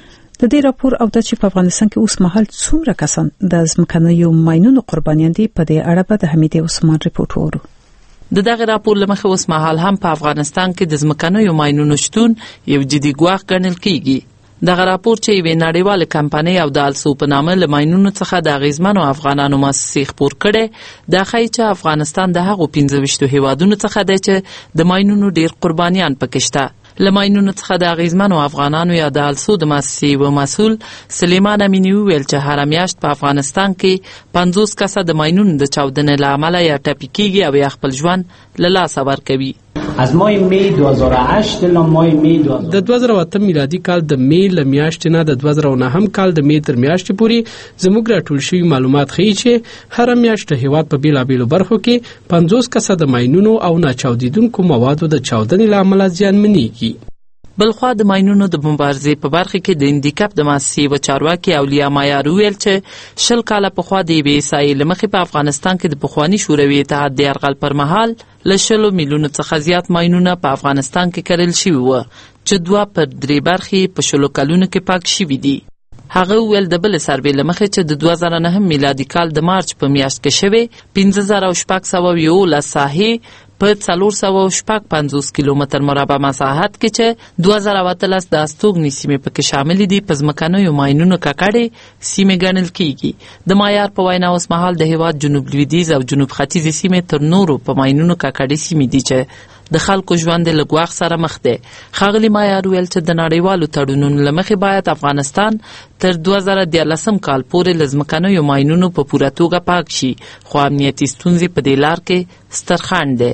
د دې راپور او د چې په افغانستان کې اوس مهال څومره کسان د ځمکنیو ماینونو قربانیان دي په دې اړه به د حمیدې عثمان راپورټ وورو. د دغه راپور لمخې اوس مهال هم په افغانستان کې د ځمکنیو ماینونو شتون یو جدي ګواښ ګڼل کیږي. دغه راپور چې یوې نړیواله کمپنۍ او د السو په نامه له ماینونو څخه د اغیزمنو افغانانو مؤسسې خپور کړی، دا ښایي چې افغانستان د هغو پنځه ویشتو هیوادونو څخه دی چې د ماینونو ډیر قربانیان پکې شته. له ماینونو څخه د اغیزمنو افغانانو یا د السو د مؤسسې یوه مسؤل سلیمان امینی وویل چې هره میاشت په افغانستان کې پنځوس کسه د ماینونو د چاودنې له امله یا ټپي کیږي او یا خپل ژوند له لاسه ورکوي. از ماه می دو هزار و هشت تا ماه می د دوه زره او اته میلادي کال د می له میاشتې نه د دوه زره او نهم کال د می تر میاشتې پورې زموږ راټول شوي معلومات ښیي چې هره میاشت د هیواد په بیلابیلو برخو کې پنځوس کسه د ماینونو او ناچاودیدونکو موادو د چاودنې له امله زیانمنېږي. بلخوا د ماینونو د مبارزې په برخه کې د اندیکپ د مؤسسې و چارواکي اولیا مایار ویل چې شل کاله پخوا د یوې احصایې له مخې په افغانستان کې د پخواني شوروي اتحاد د یرغل پر مهال له شلو میلیونو څخه زیات ماینونه په افغانستان کې کرل شوي وو چې دوه پر درې برخې په شلو کلونو کې پاک شوي دي. هغه ویل د بل سروې له مخې چې د دوه زره نهم میلادي کال د مارچ په میاشت کې شوې پنځه زره شپږ سوه یولس ساحې په څلور سوه شپږ پنځوس کیلومتر مربع مساحت کې چې دوه زره اتلس د استوګنې سیمې پکې شاملې دي په ځمکنیو ماینونو ککړې سیمې ګڼل کیږي. د مایار په وینا اوس مهال د هیواد جنوب لویدیځ او جنوب ختیځې سیمې تر نورو په ماینونو ککړې سیمې دي چې د خلکو ژوند له ګواښ سره مخ دی. ښاغلي مایار ویل چې د نړیوالو تړونونو له مخې باید افغانستان تر دوه زره دیارلسم کال پورې له ځمکنیو ماینونو په پوره توګه پاک شي، خو امنیتي ستونزې په دې لار کې ستر خنډ دی.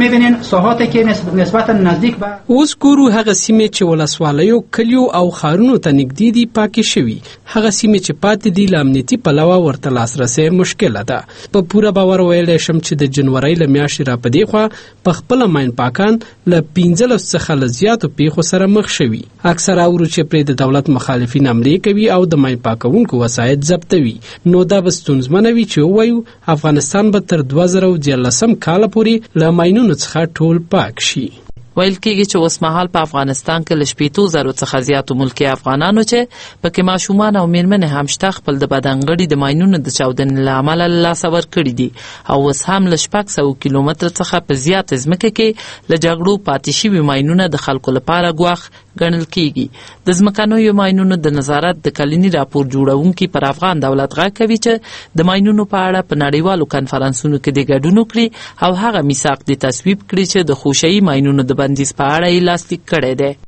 اوس ګورو هغه سیمې چې ولسوالیو کلیو او ښارونو ته نږدې دي پاکې شوي، هغه سیمې چې پاتې دي له امنیتي پلوه ورته لاسرسی مشکله ده. په پوره باور ویلی شم چې د جنورۍ له میاشتې را په دې خوا په خپله ماین پاکان له پنځلس څخه له زیاتو پیښو سره مخ شوي. اکثره اورو چې پرې د دولت مخالفین حملې کوي او د مای پاکونکو وسایط ضبطوي. نو دا به ستونزمنه وي چې ووایو افغانستان به تر دوه زره دیارلسم کال پورې له ماینونو څخه ټول پاک شي. ویل کېږي چې اوسمهال په افغانستان کې له شپېتو زرو څخه زیاتو ملکي افغانانو چې پکې ماشومان او میرمنې هم شته خپل د بدنګړي د ماینونو د چاودنې له امله له لاسه ورکړي دي او اوس هم له شپږ سوه کیلومتره څخه په زیات ځمکه کې له جګړو پاتې شوي ماینونه د خلکو لپاره ګواښ ګڼل کېږي. د ځمکنیو ماینونو د نظارت د کلني راپور جوړونکي پر افغان دولت غږ کوي چې د ماینونو په اړه په نړیوالو کنفرانسونو کې د ګډون وکړي او هغه میثاق د تصویب کړي چې د خوشي ماینونو د بندیز په اړه یې لاسلیک کړی دی.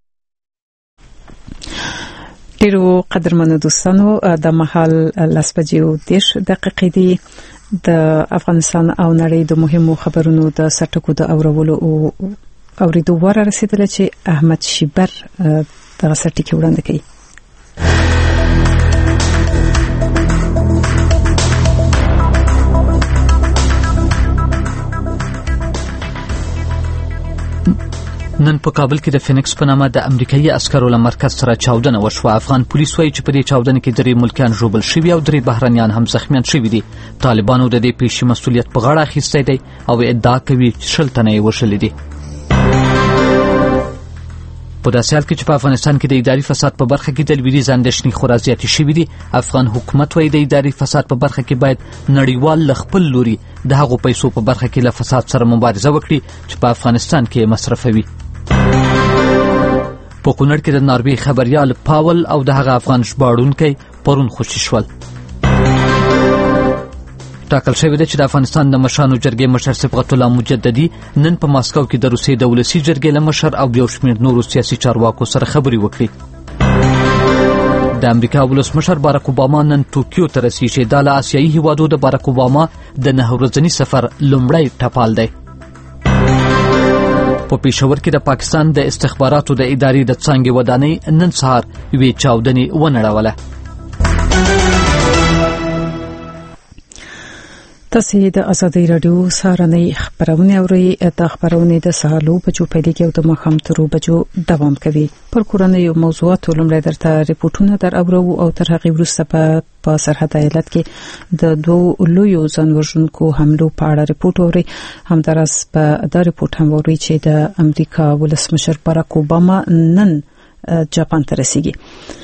ډیرو قدرمنو دوستانو د مهال لس بجې او دېرش دقیقې دي. د افغانستان او نړۍ د مهمو خبرونو د سرټکو د اورولو او اوریدو وره رسیدله چې احمد شیبر دغه سرټکي وړاندې کوي. نن په کابل کې د فینکس په نامه د امریکایي عسکرو له مرکز سره چاودنه وشوه. افغان پولیس وایي چې په دې چاودنه کې درې ملکیان ژوبل شوي او درې بهرنیان هم زخمیان شوي دي. طالبانو د دې پیښې مسؤلیت په غاړه اخیستی دی او ادعا کوي چې شل تنه یې وژلي دي. په داسې حال کې چې په افغانستان کې د اداري فساد په برخه کې د لویدیځ اندېښنې خورا زیاتې شوي دي. افغان حکومت وایي د اداري فساد په برخه کې باید نړیوال له خپل لوري د هغو پیسو په برخه کې له فساد سره مبارزه وکړي چې په افغانستان کې مصرفوي. په کونړ کې د ناروې خبریال پاول او د هغه افغان ژباړونکی پرون خوشي شول. ټاکل شوی دی چې د افغانستان د مشرانو جرګې مشر صبغت الله مجددي نن په ماسکو کې د روسیې د ولسي جرګې له مشر او یو شمېر نورو سیاسي چارواکو سره خبرې وکړي. د امریکا ولسمشر باراک اوباما نن ټوکیو ته رسیږي. دا له آسیایي هیوادو د باراک اوباما د نهه ورځني سفر لومړی ټپال دی. په پېښور کې د پاکستان د استخباراتو د ادارې د څانګې ودانۍ نن سهار یوې چاودنې ونړوله. تاسو د ازادي رادیو سهارنۍ خبرونه اورئ. د خبرونې د سهالو بجو پیلېږي او د ماښام تر بجو دوام کوي. پر کورنیو موضوعاتو لومړی درته ریپورتونه در اورو او تر هغې وروسته به په سرحد ایالت کې د دوو لویو ځانوژونکو حملو په اړه ریپورت اوري. همداراز به دا ریپورت هم اوري چې د امریکا ولسمشر باراک اوباما نن جاپان ته رسیږي.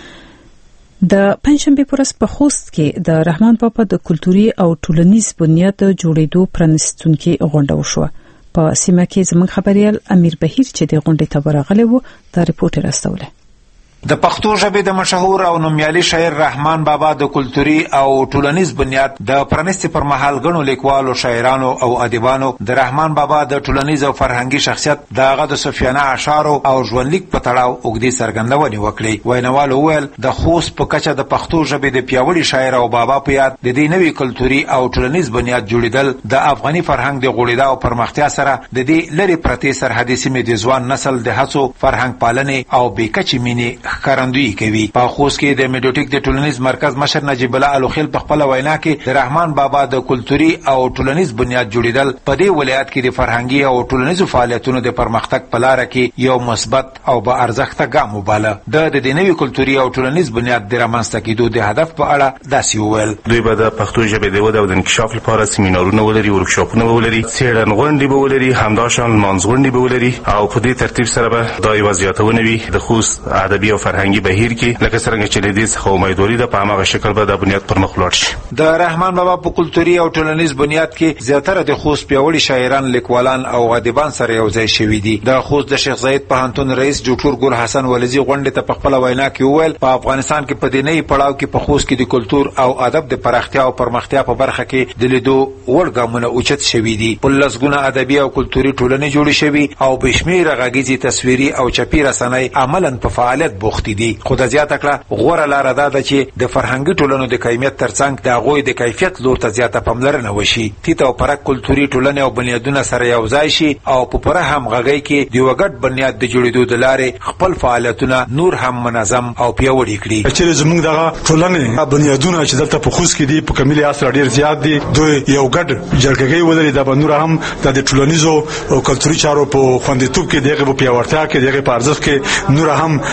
د پنځشنبه پر ورځ په خوست کې د رحمان بابا د کلتوري او ټولنیز بنیاد جوړېدو پرانستونکي غونډه وشوه. په سیمه کې زموږ خبريال امیر بهیر چې د غونډې ته ورغلی و دا ریپورت راستوله. د پښتو ژبې د مشهور او نومیالي شاعر رحمان بابا د کلتوري او ټولنیز بنیاد د پرانستې پر مهال غنو لیکوالو، شاعرانو او ادیبانو د رحمان بابا د ټولنیز او فرهنګي شخصیت د هغه د صوفیانه اشعارو او ژوندلیک په تړاو اوږدې څرګندونې وکړې. ویناوالو وویل د خوست په کچه د پښتو ژبې د پیاوړي شاعر او بابا په یاد د دې نوي کلتوري او ټولنیز بنیاد جوړېدل د افغاني فرهنګ د غوړېدا او پرمختیا سره د دې لرې پرتې سرحدي سیمې د ځوان نسل د هڅو، فرهنګ پالنې او بې کچې مینې ښکارندویي کوي. په خوست کې د میډوټیک د ټولنیز مرکز مشر نجیب الله الوخیل په خپل وینا کې د رحمان بابا د کلتوري او ټولنیز بنیاد جوړېدل په دې ولایت کې د فرهنګي او ټولنیزو فعالیتونو د پرمختګ په لاره کې یو مثبت او با ارزښته ګام وباله. د دې نوي کلتوري او ټولنیز بنیاد د رامنځته کېدو د هدف په اړه داسې وویل. دوی به د پښتو ژبې د وده او د انکشاف لپاره سیمینارونه ولري، ورکشاپونه به ولري، څېړنغونډې به ولري، همداشان لمانځغونډې به ولري او په دې ترتیب سره به دا یوه زیاتونه وي د خوست ادبي او فرهنګي بهیر کې لکه څرنګه چې له دې څخه امیدواري ده په هماغه شکل به دا بنیاد پر مخ لاړ شي. د رحمان بابا په کلتوري او ټولنیز بنیاد کې زیاتره د خوست پیاوړي شاعران، لیکوالان او ادیبان سره یو ځای شوي دي. د خوست د شیخ زاید پوهنتون رئیس ډاکټر ګل حسن ولزي غونډې ته په خپل وینا کې وویل په افغانستان کې په دې نوي پړاو کې په خوست کې د کلتور او ادب د پراختیا او پرمختیا په برخه کې د لیدو وړ ګامونه اوچت شوي دي. په لسګونه ادبي او کلتوري ټولنې جوړې شوي او بې شمېره غږیزې تصویري او چپي رسنۍ عملاً په فعالیت بوختې دي. خو د زیاته کړه غوره لاره دا ده چې د فرهنګي ټولنو د قیمت ترڅنګ د هغوی د کیفیت لور ته زیاته پاملرنه وشي. تیت او پرک کلتوري ټولنې او بنیادونه سره یو ځای شي او په پوره همغږۍ کې د یوه ګډ بنیاد د جوړېدو د لارې خپل فعالیتونه نور هم منظم او پیاوړي کړي. چې زموږ دغه ټولنې بنیادونه چې دلته په خوست کې دي په کمیل اسره ډېر زیات دي، دوی یو ګډ جرګګۍ ولري د نور هم د ټولنیزو او کلتوري چارو په خوندیتوب کې دغه په پیاوړتیا کې دغه په ارزښت کې نور هم ښه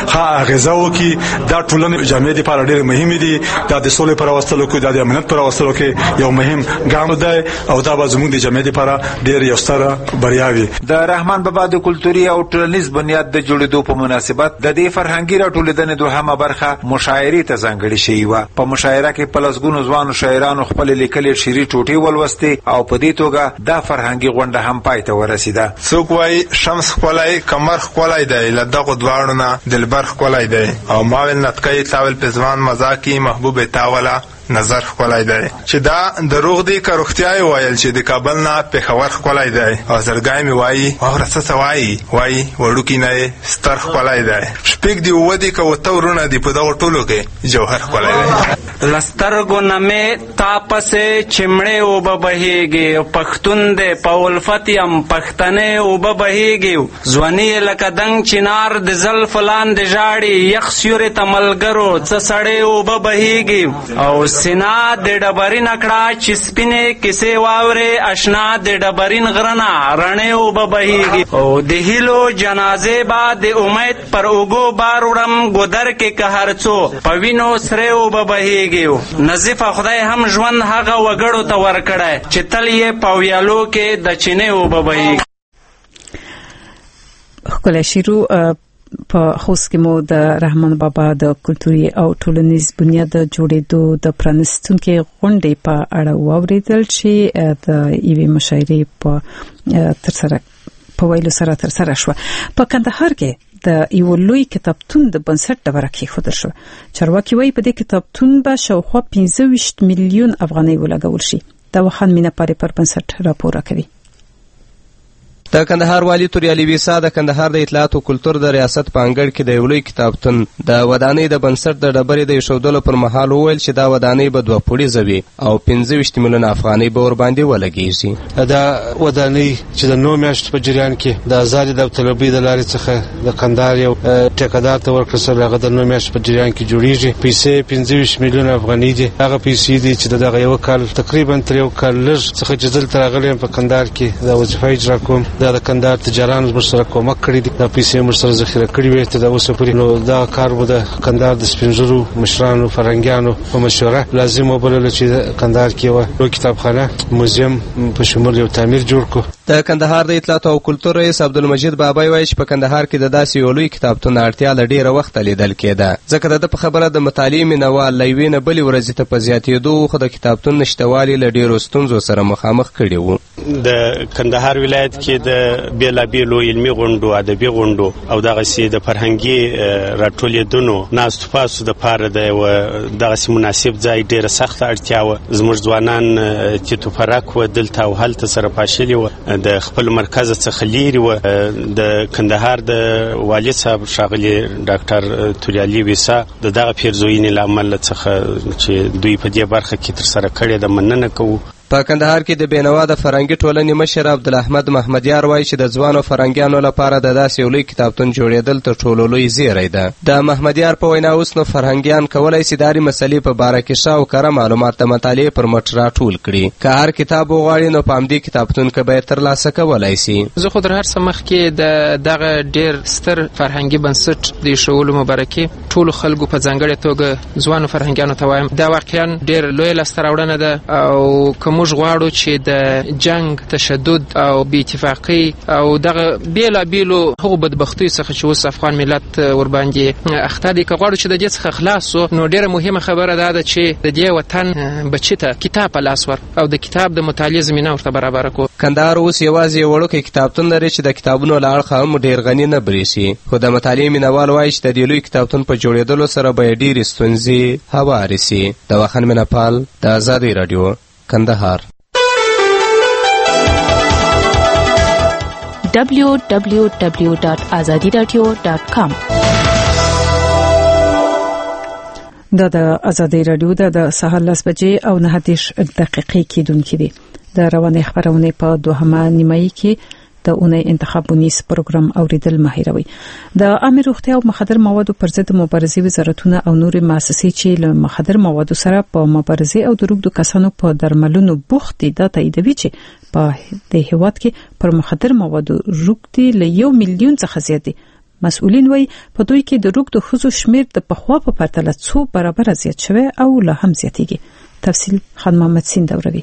اغیزه وکړي. دا ټولنې جامعې لپاره ډېر مهمه دي. دا د سولې پر واستلو کې د امنیت پر واستلو کې یو مهم ګام دی او دا به زموږ د جامعې لپاره ډېر یو ستره بریا وي. د رحمان بابا د کلتوري او ټولنیز بنیاد د جوړېدو په مناسبت د دې فرهنګي راټولېدنې دوهمه برخه مشاعرې ته ځانګړې شوې وه. په مشاعره کې په لسګونو ځوانو شاعرانو خپلې لیکلې شعري ټوټې ولوستې او په دې توګه دا فرهنګي غونډه هم پای ته ورسېده. څوک وایي شمس ښکلی کمر ښکلی دی له دغو دواړو نه دلبر ښکلی دی او ما ویل نتکۍ تاول په ځوان مزا کې محبوب تاوله نظر ښکلی دی. چې دا دروغ دی که رښتیا یې ویل چې د کابل نه پېښور ښکلی دی او زرګی مې وایي واوره څه څه وایي وایي وړوکي نه یې ستر ښکلی دی. شپږ دی اووه دی که اوته ورونه دي په دغو ټولو کې جوهر ښکلی دی. له سترګو نه مې تا پسې چمړې اوبه بهیږي پښتون دی په الفت یم پښتنې اوبه بهیږي ځواني یې لکه دنګ چنار د زلفو لاندې ژاړي یخ سیوري ته ملګرو څه سړې اوبه بهیږي او سینا د ډبرین کړه چې سپینې کیسې واورې اشنا د ډبرین غرنه رڼې اوبه بهیږي او د هیلو جنازې به د امید پر اوږو بار وړم ګودر کې که هر څو په وینو سرې اوبه بهیږي. نظیفه خدای هم ژوند هغه وګړو ته ورکړی چې تل یې په ویالو کې د چینې اوبه بهیږي. ښکلی شعر په خوست کې مو د رحمان بابا د کلتوري او ټولنیز بنیاد د جوړېدو د پرانیستونکې غونډې په اړه واورېدل چې د یوې مشاعرې په ترسره په ویلو سره ترسره شوه. په کندهار کې د یو لوی کتابتون د بنسټ ډبره کېښودل شوه. چارواکي وایي په دې کتابتون به شاوخوا پنځه ویشت میلیون افغانۍ ولګول شي. د وخان مینه پارې پر بنسټ راپور کوي. د کندهار والی توریالي ویسا د کندهار د اطلاعات او کلتور د ریاست په انګړ کې د یو لوی کتابتون د ودانۍ د بنسټ د ډبرې د ایښودلو پر مهال وویل چې دا ودانۍ به دوه پوړیزه وي او پنځه ویشت میلیونه افغانۍ به ورباندې ولګېږي. دا ودانۍ چې د نو میاشتو په جریان کې د ازادې داوطلبۍ د لارې څخه د کندهار یو ټیکهدار ته ورکړل شوې هغه د نو میاشتو په جریان کې جوړېږي. پیسې پنځه ویشت میلیونه افغانۍ دي. هغه پیسې دي چې دغه یو کال تقریبا تر یو کال لږ څخه چې دلته راغلی یم په کندهار کې دا وظیفه اجرا کوم. دا د کندهار تجارانو موږ سره کومک کړی دي. دا پیسې موږ سره ذخیره کړې وې تر اوسه پورې. نو دا کار به د کندهار د سپین ږیرو مشرانو فرهنګیانو په مشوره لازم وبلله چې کندهار کې یوه لویه کتابخانه موزیم په شمول یو تعمیر جوړ کړو. د کندهار د اطلاعات او کلتور رئیس عبدالمجید بابای وایي چې په کندهار کې د داسې یو لوی کتابتون اړتیا له ډېره وخته لیدل کېده ځکه د ده په خبره د مطالعې مینهوال له یوې نه بلې ورځې ته په زیاتېدو خو د کتابتون نشتوالي له ډېرو ستونزو سره مخامخ کړي وو. د کندهار ولایت کې د بېلابېلو علمي غونډو ادبي غونډو او دغسې د فرهنګي راټولېدنو ناستو پاستو دپاره د یوه دغسې مناسب ځای ډېره سخته اړتیا وه. زموږ ځوانان تیتو فرق وه دلته او هلته سره پاشلي وه د خپل مرکز څخه لیرې وه. د کندهار د والي صاحب ښاغلي ډاکټر توریالي ویسا د دغه پیرزوینې له امله څخه چې دوی په دې برخه کې ترسره کړې ده مننه کوو. په کندهار کې د بینوا د فرهنګي ټولنې مشر عبدالاحمد محمدیار وایي چې د ځوانو فرهنګیانو لپاره د داسې یو لوی کتابتون جوړېدل تر ټولو لوی زیری ده. د محمدیار په وینا اوس نو فرهنګیان کولی شي د هرې مسلې په باره کې ښه او کره معلومات د مطالعې پر مټ راټول کړي. که هر کتاب وغواړي نو په همدې کتابتون کې به یې ترلاسه کولی شي. زه خو تر هر څه مخکې د دغه ډېر ستر فرهنګي بنسټ د ایښولو مبارکي ټولو خلکو په ځانګړې توګه ځوانو فرهنګیانو ته وایم. دا واقعا ډېر لویه لاسته راوړنه ده او که موږ غواړو چې د جنگ تشدد او بې اتفاقۍ او دغه بېلابېلو هغو بدبختیو څخه چې اوس افغان ملت ورباندې اخته دی که غواړو چې د دې څخه خلاص سو نو ډېره مهمه خبره دا ده چې د دې وطن بچي ته کتاب په لاس ور او د کتاب د مطالعې زمینه ورته برابره کړو. کندهار اوس یوازې یو وړوکی کتابتون لري چې د کتابونو له اړخه هم ډېر غني نه برېښي خو د مطالعې مینهوال وایي چې د دې لوی کتابتون په جوړېدلو سره به یې ډېرې ستونزې هوارې سي. د واخان مینهپال د ازادۍ راډیو کندهار. دبلیو دبلیو دبلیو ډاټ ازادي راډیو ډاټ کام دا د ازادۍ راډیو د سهار لس بجې او نه دېرش دقیقې کېدونکې دي. د روانې خبرونې په دوهمه نیمایي کې د اونۍ انتخابونیز پروګرام اوریدل مه هېروئ. د عامه روغتیا او مخدر موادو پر ضد مبارزې وزارتونه او نورې مؤسسې چې له مخدر موادو سره په مبارزې او د روږدو کسانو په درملونو بوخت دي دا تاییدوي چې په دې هېواد کې پر مخدر موادو روږدي له یو میلیون څخه زیات دي مسؤلین وایي په دوی کې د روږدو ښځو شمیر د پخوا په پرتله څو برابره زیات شوی او لا هم زیاتېږي. تفصیل خان محمد سین دوروي.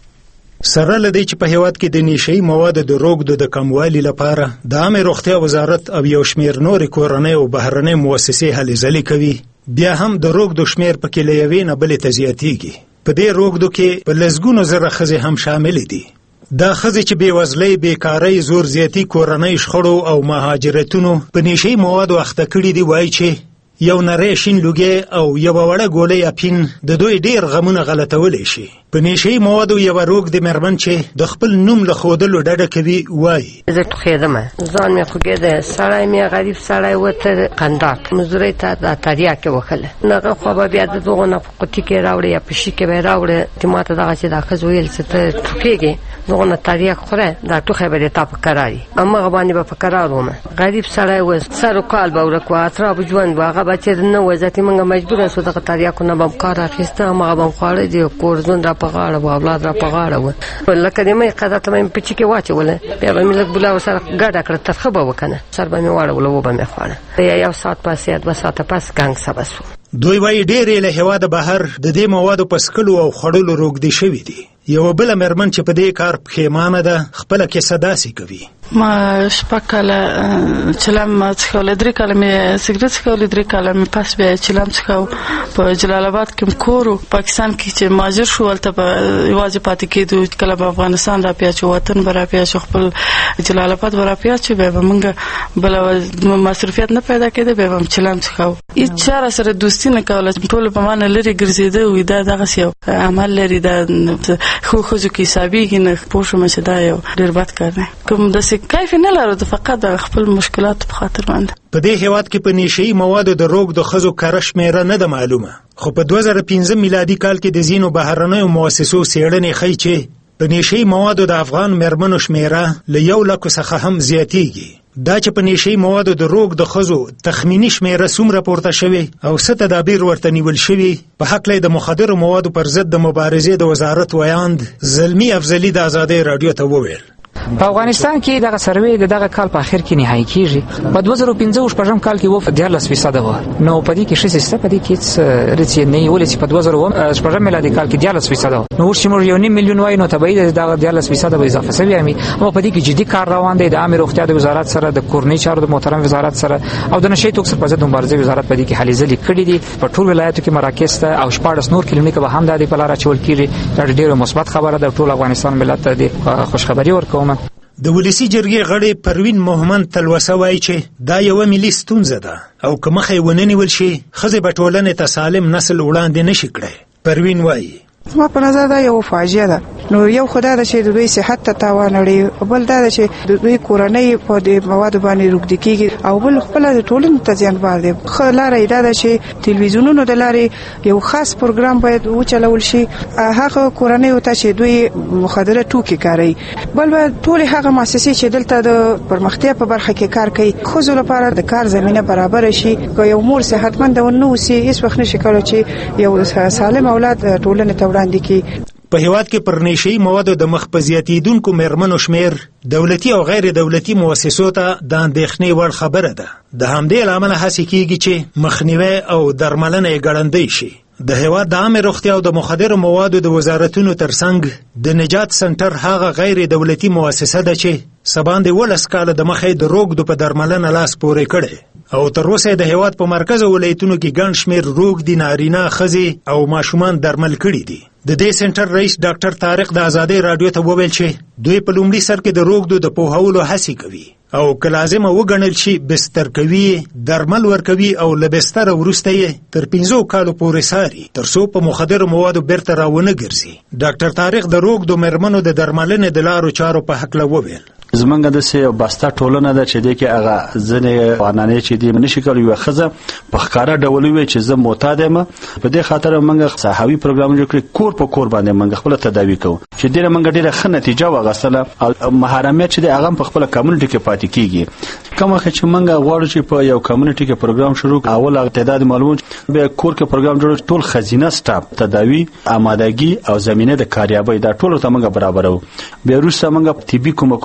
سره لدی چې په هیواد کې د نشئی موادو د روږدو د کموالي لپاره د عامه روغتیا وزارت او یو شمیر نور کورنۍ او بهرنۍ مؤسسې هلې ځلې کوي، بیا هم د روږدو شمیر پکې له یوې نه بلې ته زیاتېږي. په دې روږدو کې په لسګونو زره ښځې هم شامل دي. دا ښځې چې بېوزلۍ، بیکارۍ، زور زیاتي، کورنۍ شخړو او مهاجرتونو په نشئی موادو اخته کړي دي، وایي چې یو نری شین لوګی او یو وړه ګولۍ اپین د دوی ډیر غمونه غلطولی شي. په نشئی موادو یو روږد مېرمن چې د خپل نوم له ښودلو ډډه کوي وایي: زه ټوخېدمه، ځان مې خوږېده، سړی مې غریب سړی وته قنداق مزدورۍ ته د تریاکې وښله، هغه خوا به بیا د دغو نه په قوطي کې راوړې یا په شي کې به یې راوړې. چې ما ته دغسې دا ښځه ویل چې ته ټوکېږې، دغو نه تریاک خوره، دا ټوخی به دې تا په کرار وي. همغه باندې به په کرار ومه. غریب سړی و، سر و کال به ورک و، اطراب ژوند و، هغه به چې نه و ذاتې موږ مجبوره شو دغه تریاکو نه به م کار اخیسته، همغه به م خواړه دي، کور ژوند را په غاړه و، اولاد را په غاړه و. لکه د مۍ قضا ته مې په چي کې واچوله، بیا به مې لږ بولا ورسره ګډه کړه، ترخه به وکنه، سر به مې واړوله، وبه مې خوړه. یا یو ساعت پس یا دوه ساعته پس ګنګ سبه سو. دوی وایي ډېرې له هېواده بهر د دې موادو په څښلو او خوړلو روږدې شوي دي. یوه بله مېرمن چې په دې کار پښیمانه ده خپله کیسه داسې کوي: ما شپږ کاله چلم څښلی، درې کاله مې سګرټ څښلی، درې کاله مې پس بیا چلم څښو. په جلال آباد کې م کور و، پاکستان کې چې مهاجر شو هلته به یوازې پاتې کېدو. کله به افغانستان را پیاچو، وطن به را پیاچو، خپل جلال آباد به را پیاچو، بیا به موږ بله مصروفیت نه پیدا کېده، بیا به م چلم څښو. هېڅ چا را سره دوستي نه کوله، ټولو په ما نه لرې ګرځېده وي. دا دغسې یو عمل لري، دا ښو ښځو کې حسابېږي نه. پوه شومه چې دا یو ډېر بد کار دی. کوم داسې کیف نه لرو، د فقط د خپل مشکلاتو په خاطر باندې. په دې هیواد کې په نشئی موادو د روږدو ښځو کره شمېره نه ده معلومه، خو په دوه زره پنځه میلادي کال کې د ځینو بهرنیو مؤسسو څېړنې ښیي چې په نشئی موادو د افغان مېرمنو شمېره له یو لکو څخه هم زیاتېږي. دا چې په نشئی موادو د روږدو ښځو تخمیني شمېره څومره پورته شوې او څه تدابیر ورته نیول شوي، په هکله د مخدرو موادو پر ضد د مبارزې د وزارت ویاند زلمي افضلي د آزادۍ راډیو ته وویل: په افغانستان کې دغه سروې د دغه کال په اخر کې نهایی کیږي. په دوه زره پنځه شپږم کال کې و دیارلس فیصده و، نو په دې کې ښه سیسته په دې کې هېڅ رڅې نه یې ولې چې په دوه زره شپږم میلادي کال کې دیارلس فیصده و. نو اوس چې موږ یو نیم میلیون وایو نو طبیعي ده دغه دیارلس فیصده به اضافه شوي وي. اما په دې کې جدي کار روان دی د عامې روغتیا د وزارت سره، د کورنۍ چارو د محترم وزارت سره او د نشئی توکو پر ضد مبارزې وزارت په دې کې هلې ځلې کړي دي. په ټول ولایتو کې مراکز ته او شپاړس نور کلینیکه به هم د دې په لاره اچول کېږي. دا ډېره مثبت خبره ده. ټول افغانستان ملت ته د خوشخبري ورکوم. د ولسی جرګې غړی پروین محمد تلوسه وایي چې دا یوه ملي ستونزه ده او که مخه یې ونه نیول شي ښځې به ټولنې ته سالم نسل وړاندې نشي کړی. پروین وایي: زما په نظر دا یو فاجعه ده. نو یو خدای ده چې د دوی صحت ته تاوان اړوي، بل دا ده چې د دوی کورنۍ په دې موادو باندې روږدې کېږي، او بل خپله د ټولنې ته زیانبار دی. ښه لاره یې دا ده چې تلویزیونونو د لارې یو خاص پروګرام باید وچلول شي هغه کورنیو ته چې دوی مخدره توکي کاروي. بل به ټولې هغه مؤسسې چې دلته د پرمختیا په برخه کې کار کوي ښځو لپاره د کار زمینه برابره شي. که یو مور صحتمنده ونه اوسي، هېڅ وخت نشي کولی چې یو سالم اولاد ټولنې ته وړاندې کړي. په هیواد کې پر نشئی موادو د مخ په زیاتېدونکو مېرمنو شمېر دولتي او غیر دولتي مؤسسو ته د اندېښنې وړ خبره ده. د همدې له امله هڅې کېږي چې مخنیوی او درملنه یې ګړندۍ شي. د هیواد د عامې روغتیا او د مخدرو موادو د وزارتونو ترڅنګ د نجات سنټر هغه غیر دولتي مؤسسه ده چې سباندې ولس کاله د مخې د روږدو په درملنه لاس پورې کړی او تر اوسه د هیواد په مرکز ولایتونو کې ګڼ شمېر روږدي نارینه ښځې او ماشومان درمل کړي دي. د دې سنټر رئیس ډاکټر طارق د آزادۍ راډیو ته وویل چې دوی په لومړي سر کې د روږدو د پوهولو هڅې کوي او که لازمه وګڼل شي بستر کوي، درمل ورکوي او له بستره وروسته یې تر پنځو کالو پورې څاري تر څو په مخدرو موادو بیرته راونه ګرځي. ډاکټر طارق د روږدو مېرمنو د درملنې د لارو چارو په هکله وویل: زمونږ داسې یو بسته ټولنه ده چې دې کې هغه ځینې عنعنې چې دي نشي کولی یوه ښځه په ښکاره ډول ووایي چې زه معتاد یم. په دې خاطر موږ صحاوي پروګرام جوړ کړی، کور په کور باندې موږ خپله تداوي کوو چې ډېره موږ ډېره ښه نتیجه واخیستله او محرمیت چې دی هغه هم په خپله کمیونټي کې پاتې کېږي. کوم وخت چې موږ غواړو چې په یو کمیونټي کې پروګرام شروع کړو، اول هغه تعداد معلومون بیا کور کې پروګرام جوړ ټول خزینه سټاپ تداوي آمادګي او زمینه د کاریابۍ دا ټول ته موږ برابرو. بیا وروسته موږ طبي کومکونه هم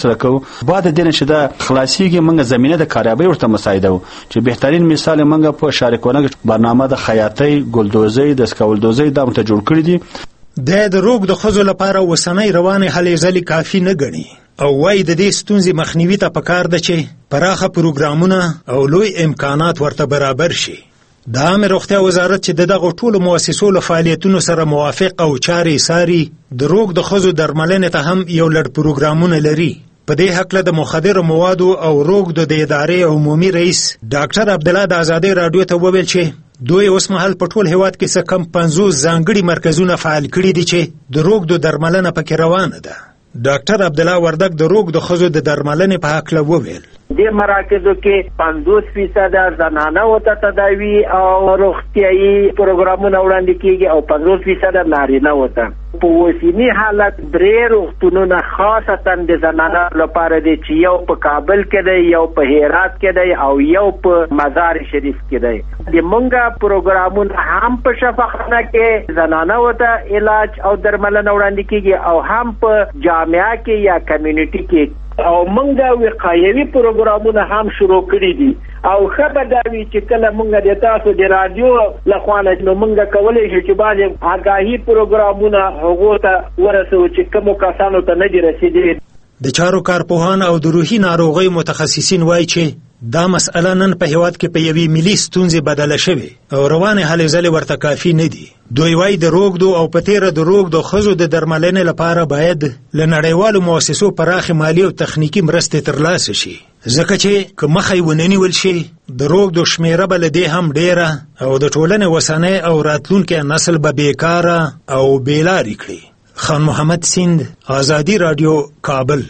سره کوو بعد د دې چې دا خلاصيږي موږ زمينه د کاریابي ورته مساعده وو چې بهترین مثال موږ په شارکونه برنامه د خیاطۍ ګلدوزي د سکولدوزي د مت جوړ کړی دي د دروغ د خزو لپاره وسنۍ روانه هلې ځلې کافي نه ګڼي او وايي د دې ستونزې مخنیوي ته پکار ده چې پراخه پروګرامونه او لوی امکانات ورته برابر شي د عامه روغتیا وزارت چې دغه ټولو مؤسسو له فعالیتونو سره موافق او چارې ساري دروغ د خزو درملنې ته هم یو لړ پروګرامونه لري په دې حق له د مخدر موادو او روغ د ادارې عمومي رئیس ډاکټر عبدالله د آزادۍ رادیو ته وویل چې دوی اوس مهال په ټول هیواد کې څه کم پنځوس ځانګړي مرکزونه فعال کړي دي چې د روغ د درملنه پکې روانه ده ډاکټر عبدالله وردک د روغ د خزو د درملنې په حق له وویل دې مراکزو کې پنځوس فیصد زنانه ته تداوی او روغتیايي پروګرامونه وړاندې کیږي او پنځوس فیصد نارینه ته په اوسنی حالت درې روغتونونه خاصتا د زنانه لپاره دي چې یو په کابل کې دی یو په هرات کې دی او یو په مزار شریف کې دی د مونږه پروګرامونه هم په شفاخانه کې زنانه ته علاج او درملنه وړاندې کیږي او هم په جامعه کې یا کمیونټي کې او مونږه وقایوي پروګرامونه هم شروع کړی دي او خبر دا وی چې کله مونږ د تاسو د رادیو لخوانه نو مونږ کولای شو چې باندې آگاهی پروګرامونه هغه ته ورسو چې کوم کسانو ته نه دي رسیدلي د چارو کارپوهان او د روحي ناروغي متخصصین وایي چې دا مسأله نن په هیواد کې په یوې ملي ستونزې بدله شوې او روانه هلې ځلې ورته کافي نه دي دوی وایي د روغدو او په تیره د روغ د ښځو د درملنې لپاره باید له نړیوالو مؤسسو پراخې مالي او تخنیکي مرستې ترلاسه شي ځکه چې که مخه یې ونه نیول شي د روغ د شمیره به له دې هم ډیره او د ټولنې وسنۍ او راتلونکی نسل به بیکاره او بېلارې کړي خان محمد سیند آزادی رادیو کابل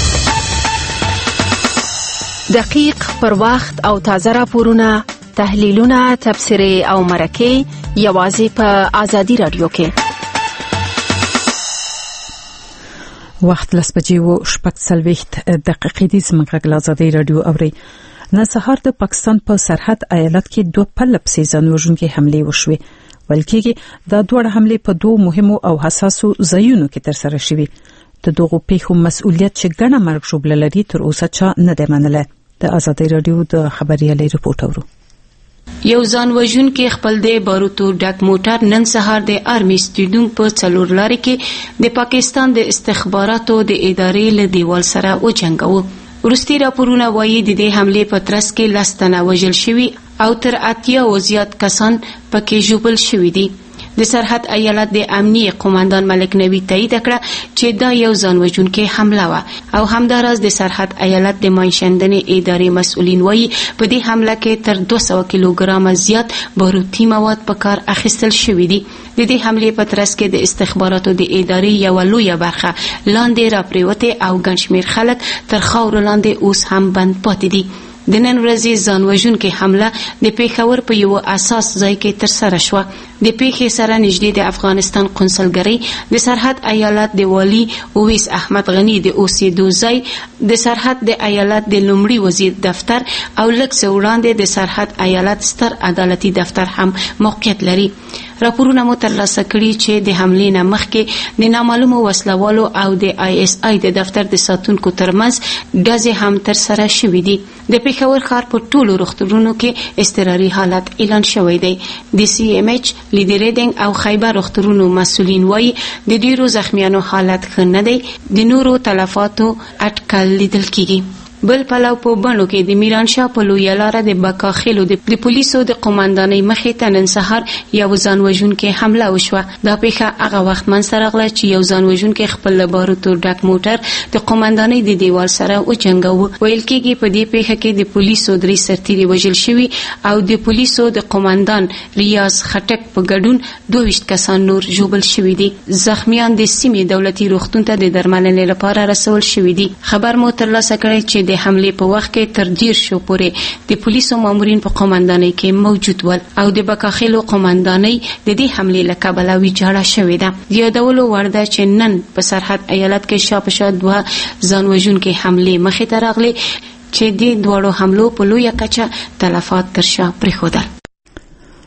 دقیق پر وخت او تازه راپورونه تحلیلونه تبصرې او مرکې یوازې په آزادی رادیو کې وخت لس بجې و شپږ څلوېښت دقیقې دي زموږ غږ له آزادۍ رادیو اورئ نن سهار د پاکستان په سرحد ایالت کې دوه پرله پسې ځان وژونکې حملې وشوې ویل کېږي دا دواړه حملې په دوو مهمو او حساسو ځایونو کې ترسره شوې د دغو پیښو مسؤلیت چې ګڼه مرګ ژوبله لري تر اوسه چا نه دی منلی د آزادۍ رادیو د خبريالۍ رپورټ اورو یو ځان وژونکي خپل د باروتو ډک موټر نن سهار د آرمي سټیډیوم په څلور لارې کې د پاکستان د استخباراتو د ادارې له دیوال سره وجنګاوه ورستي راپورونه وایي د دې حملې په ترڅ کې لس تنه وژل شوي او تر اتیا او زیات کسان پکې ژوبل شوي دي د سرحد ایالت د امنیي قوماندان ملک نوی تایید کړ چې دا یو ځان وژونکي حمله و او همداراز د سرحد ایالت د ماینشندنې ادارې مسؤلین وایي په دې حمله کې تر دوه سوه کیلوګرام زیات باروتي مواد په کار اخیستل شوي دي د دې حملې په ترڅ کې د استخباراتو د ادارې یو لویه برخه لاندې راپریوتې او ګڼ شمېر خلک تر خاورو لاندې اوس هم بند پاتې دي د نن ورځې ځان وژونکې حمله د پیښور په یو اساس ځای کې ترسره شوه د پیښې سره نږدې د افغانستان قونسلګرۍ د سرحد ایالت د والي اویس احمد غنی د اوسېدو ځای د سرحد د ایالت د لومړي وزیر دفتر او لږ څه وړاندې د سرحد ایالت ستر عدالتي دفتر هم موقعیت لري راپورونه مو ترلاسه کړي چې د حملې نه مخکې د نامعلومو وسلوالو او د آی اس آی د دفتر د ساتونکو ترمنځ ډزې هم ترسره شوې دي د پیښور ښار په ټولو روغتونونو کې اضطراري حالت اعلان شوی دی د سی ایم ایچ لیدي ریډینګ او خیبر روغتونونو مسؤلین وایي د ډیرو زخمیانو حالت ښه نه دی د نورو تلفاتو اټکل لیدل کیږي بل پلو په بڼو کې د میرانشاه په لویه لاره د بکاخیلو د پولیسو د قوماندانۍ مخې ته نن سهار یو ځان وژونکې حمله وشوه دا پیښه هغه وخت منځته راغله چې یو ځان وژونکی خپل له باروتو ډک موټر د قوماندانۍ د دیوال سره وجنګاوه ویل کېږي په دې پیښه کې د پولیسو درې سرتیري وژل شوي او د پولیسو د قوماندان ریاض خټک په ګډون دوه ویشت کسان نور ژوبل شوي دي زخمیان د سیمې دولتي روغتون ته د درملنې لپاره رسول شوي دي خبر مو ترلاسه کړی چې د حملې په وخت کې تر ډیر شو پورې د پولیسو مامورین په قوماندانۍ کې موجود ول او د بکاخیلو قوماندانۍ د دې حملې له کبله ویجاړه شوې ده یادولو وړ ده چې نن په سرحد ایالت کې شاپشا دوه ځان وژونکې حملې مخې ته راغلې چې د دواړو حملو په لویه کچه تلفات تر شا پرېښودل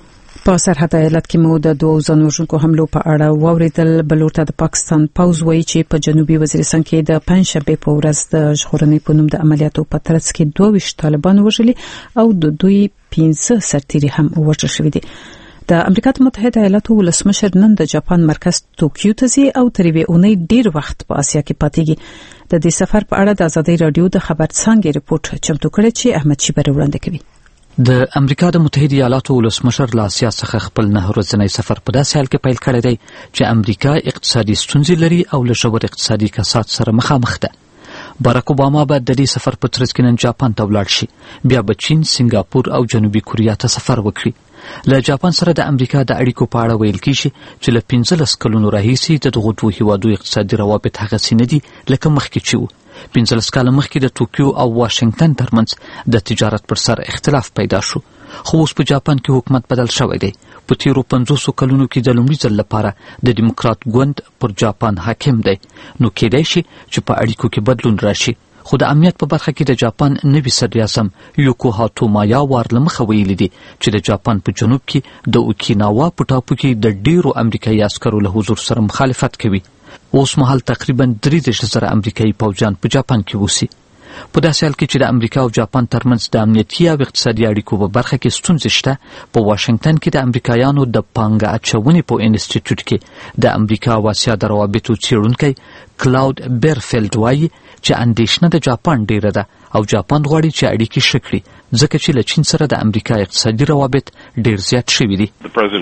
په سرحد ایالت کې مو د دوه ځانوژونکو حملو په اړه واوریدل. بلورته د پاکستان پوز وایي چې په جنوبي وزیرستان کې د پنځشنبه په ورځ د ژغورنې په نوم د عملیاتو په ترڅ کې دوه ویشت طالبان وژلي او د دوی پنځه سرتیري هم وژل شوي دي. د امریکا متحده ایالاتو ولسمشر نن د جاپان مرکز ټوکیو ته ځي او تر یوې اونۍ ډیر وخت په اسیا کې پاتېږي. د دې سفر په اړه د ازادي رادیو د خبر څانګې رپورټ چمتو کړی چې احمد شیبر وړاندې کوي. د امریکا د متحده ایالاتو ولسمشر له اسیا څخه خپل نه ورځنی سفر په داسې حال کې پیل کړی دی چې امریکا اقتصادي ستونزې لري او له ژور اقتصادي کساد سره مخامخ ده. باراک اوباما به د دې سفر په ترڅ کې نن جاپان ته ولاړ شي، بیا به چین، سنگاپور او جنوبي کوریا ته سفر وکړي. له جاپان سره د امریکا د اړیکو په اړه ویل کیږي چې له پنځلس کلونو راهیسې د دغو دوو هیوادو اقتصادي روابط هغسې نه دي لکه مخکې چې وو. پنځلس کاله مخکې د ټوکیو او واشنگټن ترمنځ د تجارت پر سر اختلاف پیدا شو، خو اوس په جاپان کې حکومت بدل شوی دی. په تیرو پنځوسو کلونو کې د لومړي ځل لپاره د ډیموکرات ګوند پر جاپان حاکم دی، نو کېدای شي چې په اړیکو کې بدلون راشي. خو د امنیت په برخه کې د جاپان نوي صدراعظم یوکوهاتو مایا وار له مخه ویلي دي چې د جاپان په جنوب کې د اوکیناوا په ټاپو کې د ډیرو امریکایي عسکرو له حضور سره مخالفت کوي. اوس مهال تقریبا درې دېرش زره امریکایي پوځیان په جاپان کې اوسي. په داسې حال کې چې د امریکا او جاپان ترمنځ د امنیتي او اقتصادي اړیکو په برخه کې ستونزې شته، په واشنگټن کې د امریکایانو د پانګه اچونې په انسټیټیوټ کې د امریکا او اسیا د روابطو څېړونکی کلاود بیرفیلډ وایي چې اندېښنه د جاپان ډیره ده او جاپان غواړي چې اړیکې ښه کړي ځکه چې له چین سره د امریکا اقتصادي روابط ډیر زیات شوي دي.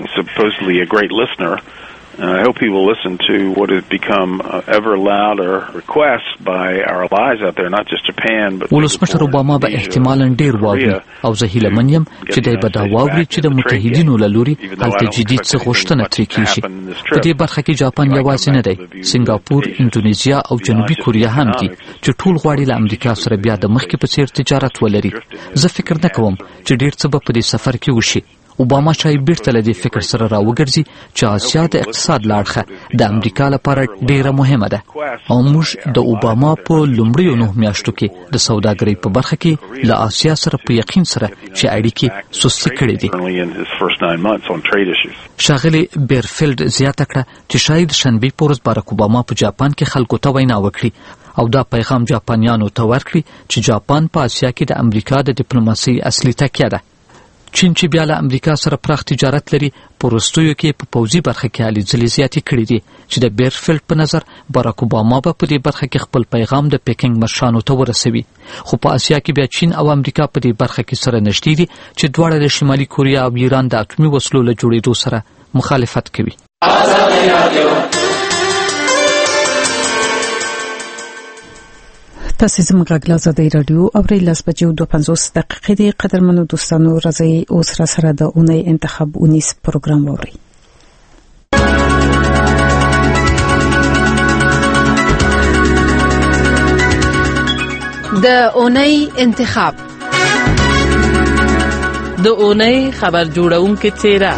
Uh, I hope he will listen to what has become uh, ever louder requests by our allies out there, not just Japan, but ولسمشر اوباما به احتمالاً ډیر واوري او زه هیله من یم چې دی به دا واوري چې د متحدینو له لوري هلته جدي څه غوښتنه ترې کیږي. په دې برخه کې جاپان یوازې نه دی، سنگاپور، اندونیزیا او جنوبي کوریا هم دي چې ټول غواړي له امریکا سره بیا د مخکې په څیر تجارت ولري. زه فکر نه کوم چې ډیر څه به په دې سفر کې وشي. اوباما شاید بیرته له دې فکر سره راوګرځي چې آسیا د اقتصاد له اړخه د امریکا لپاره ډیره مهمه ده او موږ د اوباما په لومړیو نهو میاشتو کې د سوداګرۍ په برخه کې له آسیا سره په یقین سره چې اړیکې سستې کړې دي. ښاغلي بیرفیلډ زیاته کړه چې شاید شنبې په ورځ باراک اوباما په جاپان کې خلکو ته وینا وکړي او دا پیغام جاپانیانو ته ورکړي چې جاپان په آسیا کې د امریکا د ډیپلوماسۍ اصلي تکیه ده. چین چې بیا له امریکا سره پراخ تجارت لري، په وروستیو کې په پوځي برخه کې هلې ځلې زیاتې کړي دي چې د بیرفیلډ په نظر باراک اوباما به په دې برخه کې خپل پیغام د پیکنګ مشرانو ته ورسوي. خو په اسیا کې بیا چین او امریکا په دې برخه کې سره نږدې دي چې دواړه د شمالي کوریا او ایران د اټومي وسلو له جوړېدو سره مخالفت کوي. تاسو زموږ غږ له ازادي رادیو او ریلاس بجو دوه پنځوس دقیقې دی. قدرمنو دوستانو، راځي اوس را سره د اونۍ انتخاب اونیس پروګرام ووري. د اونۍ انتخاب، د اونۍ خبر جوړونکو څیره.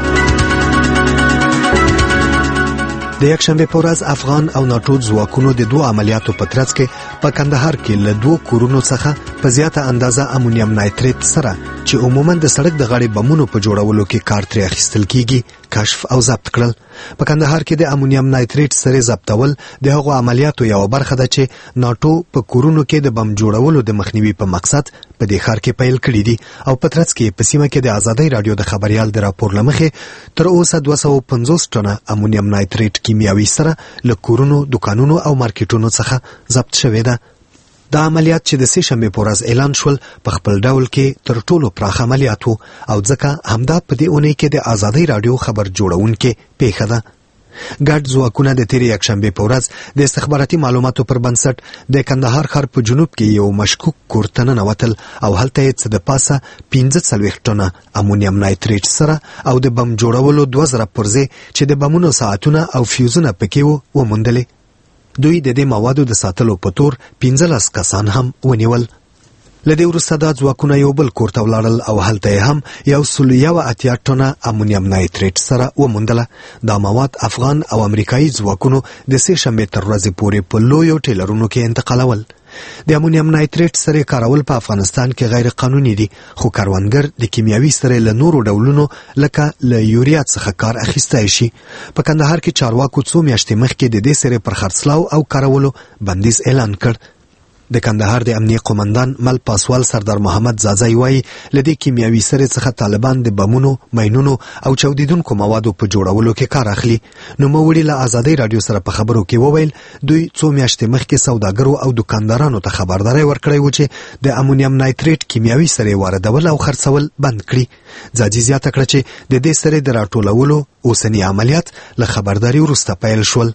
د یکشنبه په ورځ افغان او ناټو ځواکونو د دوه عملیاتو په ترڅ کې په کندهار کې له دوه کورونو څخه په زیاته اندازه امونیم نایتریت سره چې عموما د سړک د غاړې بمونو په جوړولو کې کار ترې اخیستل کیږي کشف او ضبط کړل. په کندهار کې د امونیم نایتریت سره ضبطول د هغو عملیاتو یو برخه ده چې ناټو په کورونو کې د بم جوړولو د مخنیوي په مقصد په دې ښار کې پیل کړی دي او په ترڅ کې په سیمه کې د ازادي رادیو د خبريال د راپور لمخې تر اوسه دوه سوه پنځوس ټنه امونیم نایتریت کیمیاوي سره له کورونو، دکانونو او مارکیټونو څخه ضبط شوی ده. دا عملیات چې د سې شنبې په ورځ اعلان شول په خپل ډول کې تر ټولو پراخ عملیات وو او ځکه همدا په دې اونۍ کې د ازادي رادیو خبر جوړونکو پیښه ده. ګډ ځواکونه د تیرې یکشنبې په ورځ د استخباراتي معلوماتو پر بنسټ د کندهار ښار په جنوب کې یو مشکوک کور ته ننوتل او هلته یې څه د پاسه پنځه څلوېښت ټنه امونیم نایتریت سره او د بم جوړولو دوه زره پرزې چې د بمونو ساعتونه او فیوزونه پکې وو وموندلې. دوی د دې موادو د ساتلو په تور پنځلس کسان هم ونیول. له دې وروسته دا ځواکونه یو بل کور ته ولاړل او هلته یې هم یو سل یو اتیا ټنه امونیم نایتریت سره وموندله. دا مواد افغان او امریکایي ځواکونو د سې شنبې تر ورځې پورې په لویو ټیلرونو کې انتقالول. د امونیم نایتریټ سره کارول په افغانستان کې غیر قانوني دي، خو کاروانګر د کیمیاوي سره له نورو ډولونو لکه له یوریا څخه کار اخیستی شي. په کندهار کې چارواکو څو میاشتې مخکې د دې سره پر خرڅلاو او کارولو بندیز اعلان کړ. د کندهار د امنیه قومندان مل پاسوال سردار محمد زازای وایي له دې کیمیاوي سرې څخه طالبان د بمونو، ماینونو او چاودیدونکو موادو په جوړولو کې کار اخلي. نوموړي له ازادۍ راډیو سره په خبرو کې وویل دوی څو میاشتې مخکې سوداګرو او دکاندارانو ته خبرداری ورکړی و چې د امونیم نایتریټ کیمیاوي سرې واردول او خرڅول بند کړي. زاجي زیاته کړه چې د دې سرې د راټولولو اوسنی عملیات له خبرداري وروسته پیل شول.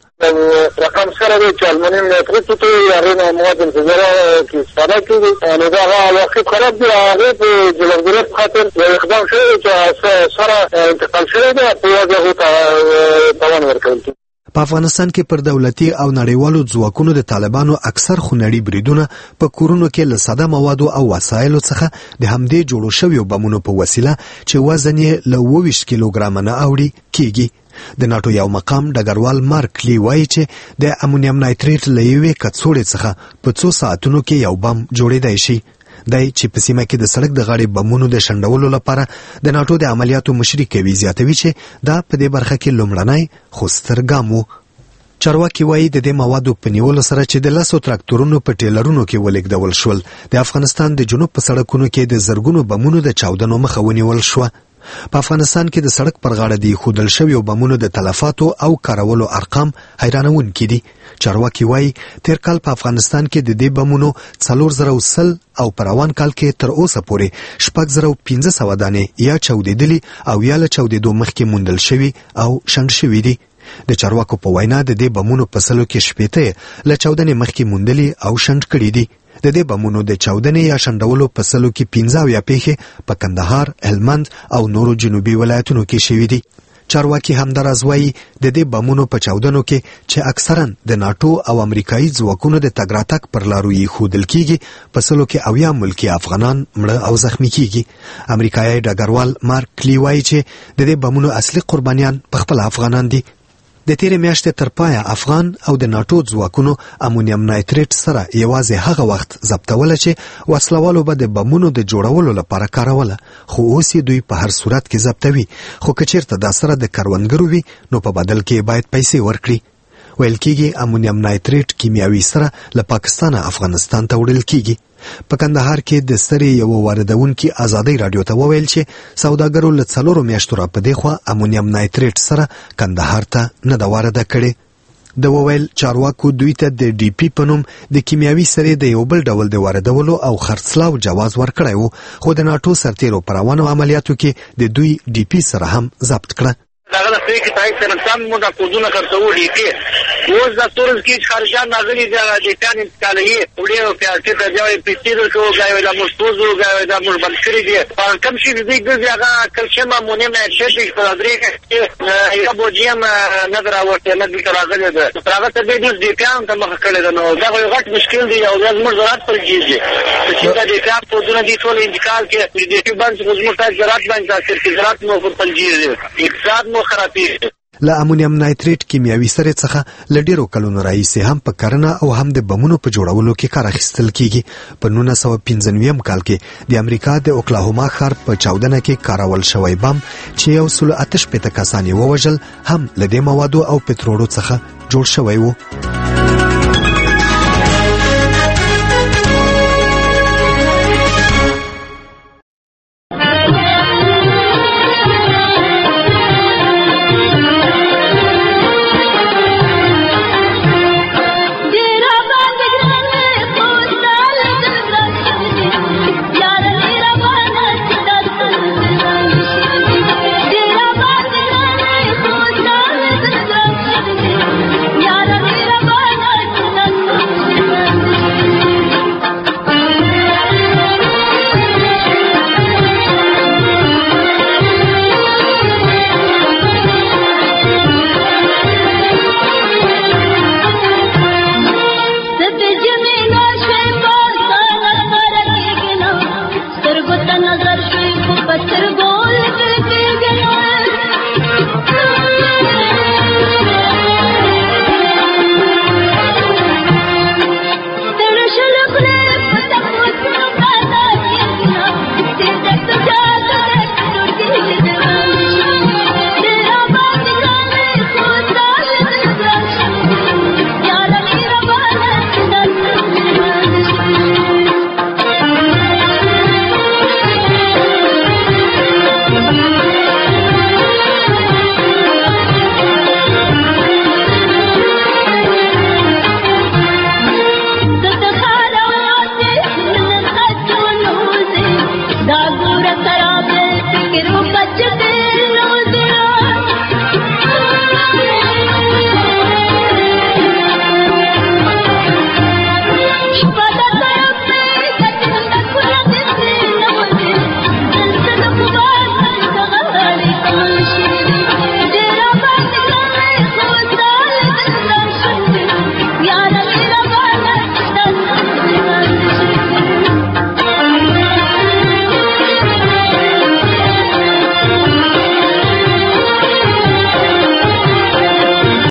رقم سره دی چې المونیم نایتریټ ته هغې نه مواد انفجاره کې استفاده کېږي، نو دا هغه واقع خراب دی. هغې په جلوګیرۍ په خاطر یو اقدام شوی چې سره انتقال شوی دی، په یوازې هغو ته تاوان ورکول کېږي. په افغانستان کې پر دولتي او نړیوالو ځواکونو د طالبانو اکثر خونړي بریدونه په کورونو کې له ساده موادو او وسایلو څخه د همدې جوړو شویو بمونو په وسیله چې وزن یې له اووه ویشت کیلوګرامه نه اوړي کېږي. د ناټو یو مقام ډګروال مارک لی وایي چې د امونیم نایتریټ له یوې کڅوړې څخه په څو ساعتونو کې یو بم جوړېدای شي. دی چې په سیمه کې د سړک د غاړې بمونو د شنډولو لپاره د ناټو د عملیاتو مشري کوي، زیاتوي چې دا په دې برخه کې لومړنی خو ستر ګام و. چارواکي وایي د دې موادو په نیولو سره چې د لسو تراکتورونو په ټیلرونو کې ولېږدول شول، د افغانستان د جنوب په سړکونو کې د زرګونو بمونو د چاودنو مخه ونیول شوه. په افغانستان کې د سړک پر غاړه د ایښودل شویو بمونو د تلفاتو او کارولو ارقام حیرانونکي دي. چارواکي وایي تیر کال په افغانستان کې د دې بمونو څلور زره سل او په روان کال کې تر اوسه پورې شپږ زره پنځه سوه دانې یا چاودېدلي او یا له چاودېدو مخکې موندل شوي او شنډ شوي دي. د چارواکو په وینا د دې بمونو په سلو کې شپېته له چاودنې مخکې موندلي او شنډ کړي دي. د دې بمونو د چاودنې یا شنډولو په سلو کې پنځه اویا پیښې په کندهار، هلمند او نورو جنوبي ولایتونو کې شوي دي. چارواکي همداراز وایي د دې بمونو په چاودنو کې چې اکثرا د ناټو او امریکایي ځواکونو د تګ راتګ پر لارو یې ښودل کېږي، په سلو کې اویا ملکي افغانان مړه او زخمي کېږي. امریکایي ډګروال مارک کلی وایي چې د دې بمونو اصلي قربانیان پخپله افغانان دي. د تیرې میاشتې تر پایه افغان او د ناټو ځواکونو امونیم نایتریټ سره یوازې هغه وخت ضبطوله چې وسلوالو به د بمونو د جوړولو لپاره کاروله، خو اوس یې دوی په هر صورت کې ضبطوي، خو که چیرته دا سره د کروندګرو وي نو په بدل کې باید پیسې ورکړي. ویل کېږي امونیم نایتریټ کیمیاوي سره له پاکستانه افغانستان ته وړل کېږي. په کندهار کې د سرې یو واردونکي ازادۍ راډیو ته وویل چې سوداګرو له څلورو میاشتو را په دې خوا امونیم نایتریټ سره کندهار ته نه ده وارده کړې. د وویل چارواکو دوی ته د ډي پي په نوم د کیمیاوي سرې د یو بل ډول د واردولو او خرڅلاو جواز ورکړی و، خو د ناټو سرتیرو په روانو عملیاتو کې د دوی ډي پي سره هم ضبط کړه. دغه د فریق تایید سره سم موږ د کوډونه خرڅو ډي پي اوس د ستورز کې خارجان ناغلي د ډیټان انتقالي وړي او پیاټي ته ځای پیسې شو غاوي د مستوزو غاوي د مر بنکري دي په کوم شي دې د هغه کلشم مونیم نه شي په درې کې یو بوجیم نه دراوته نه د راغلي ده هغه ته د دې کام ته مخ کړل نو دا یو غټ مشکل دی او د مر زراعت پر کېږي چې دا د کام په دونه دي ټول انتقال کې د دې باندې خدمت زراعت باندې تاثیر کې زراعت مو پر پنځه اقتصاد مو خرابې. له امونیم نایتریټ کیمیاوي سرې څخه له ډیرو کلونو راهیسې هم په کرنه او هم د بمونو په جوړولو کې کار اخیستل کیږي. په نولس سوه پنځه نوي کال کې د امریکا د اوکلاهوما ښار په چاودنه کې کارول شوی بم چې یو سل اته شپېته کسان یې ووژل هم له دې موادو او پتروړو څخه جوړ شوی و.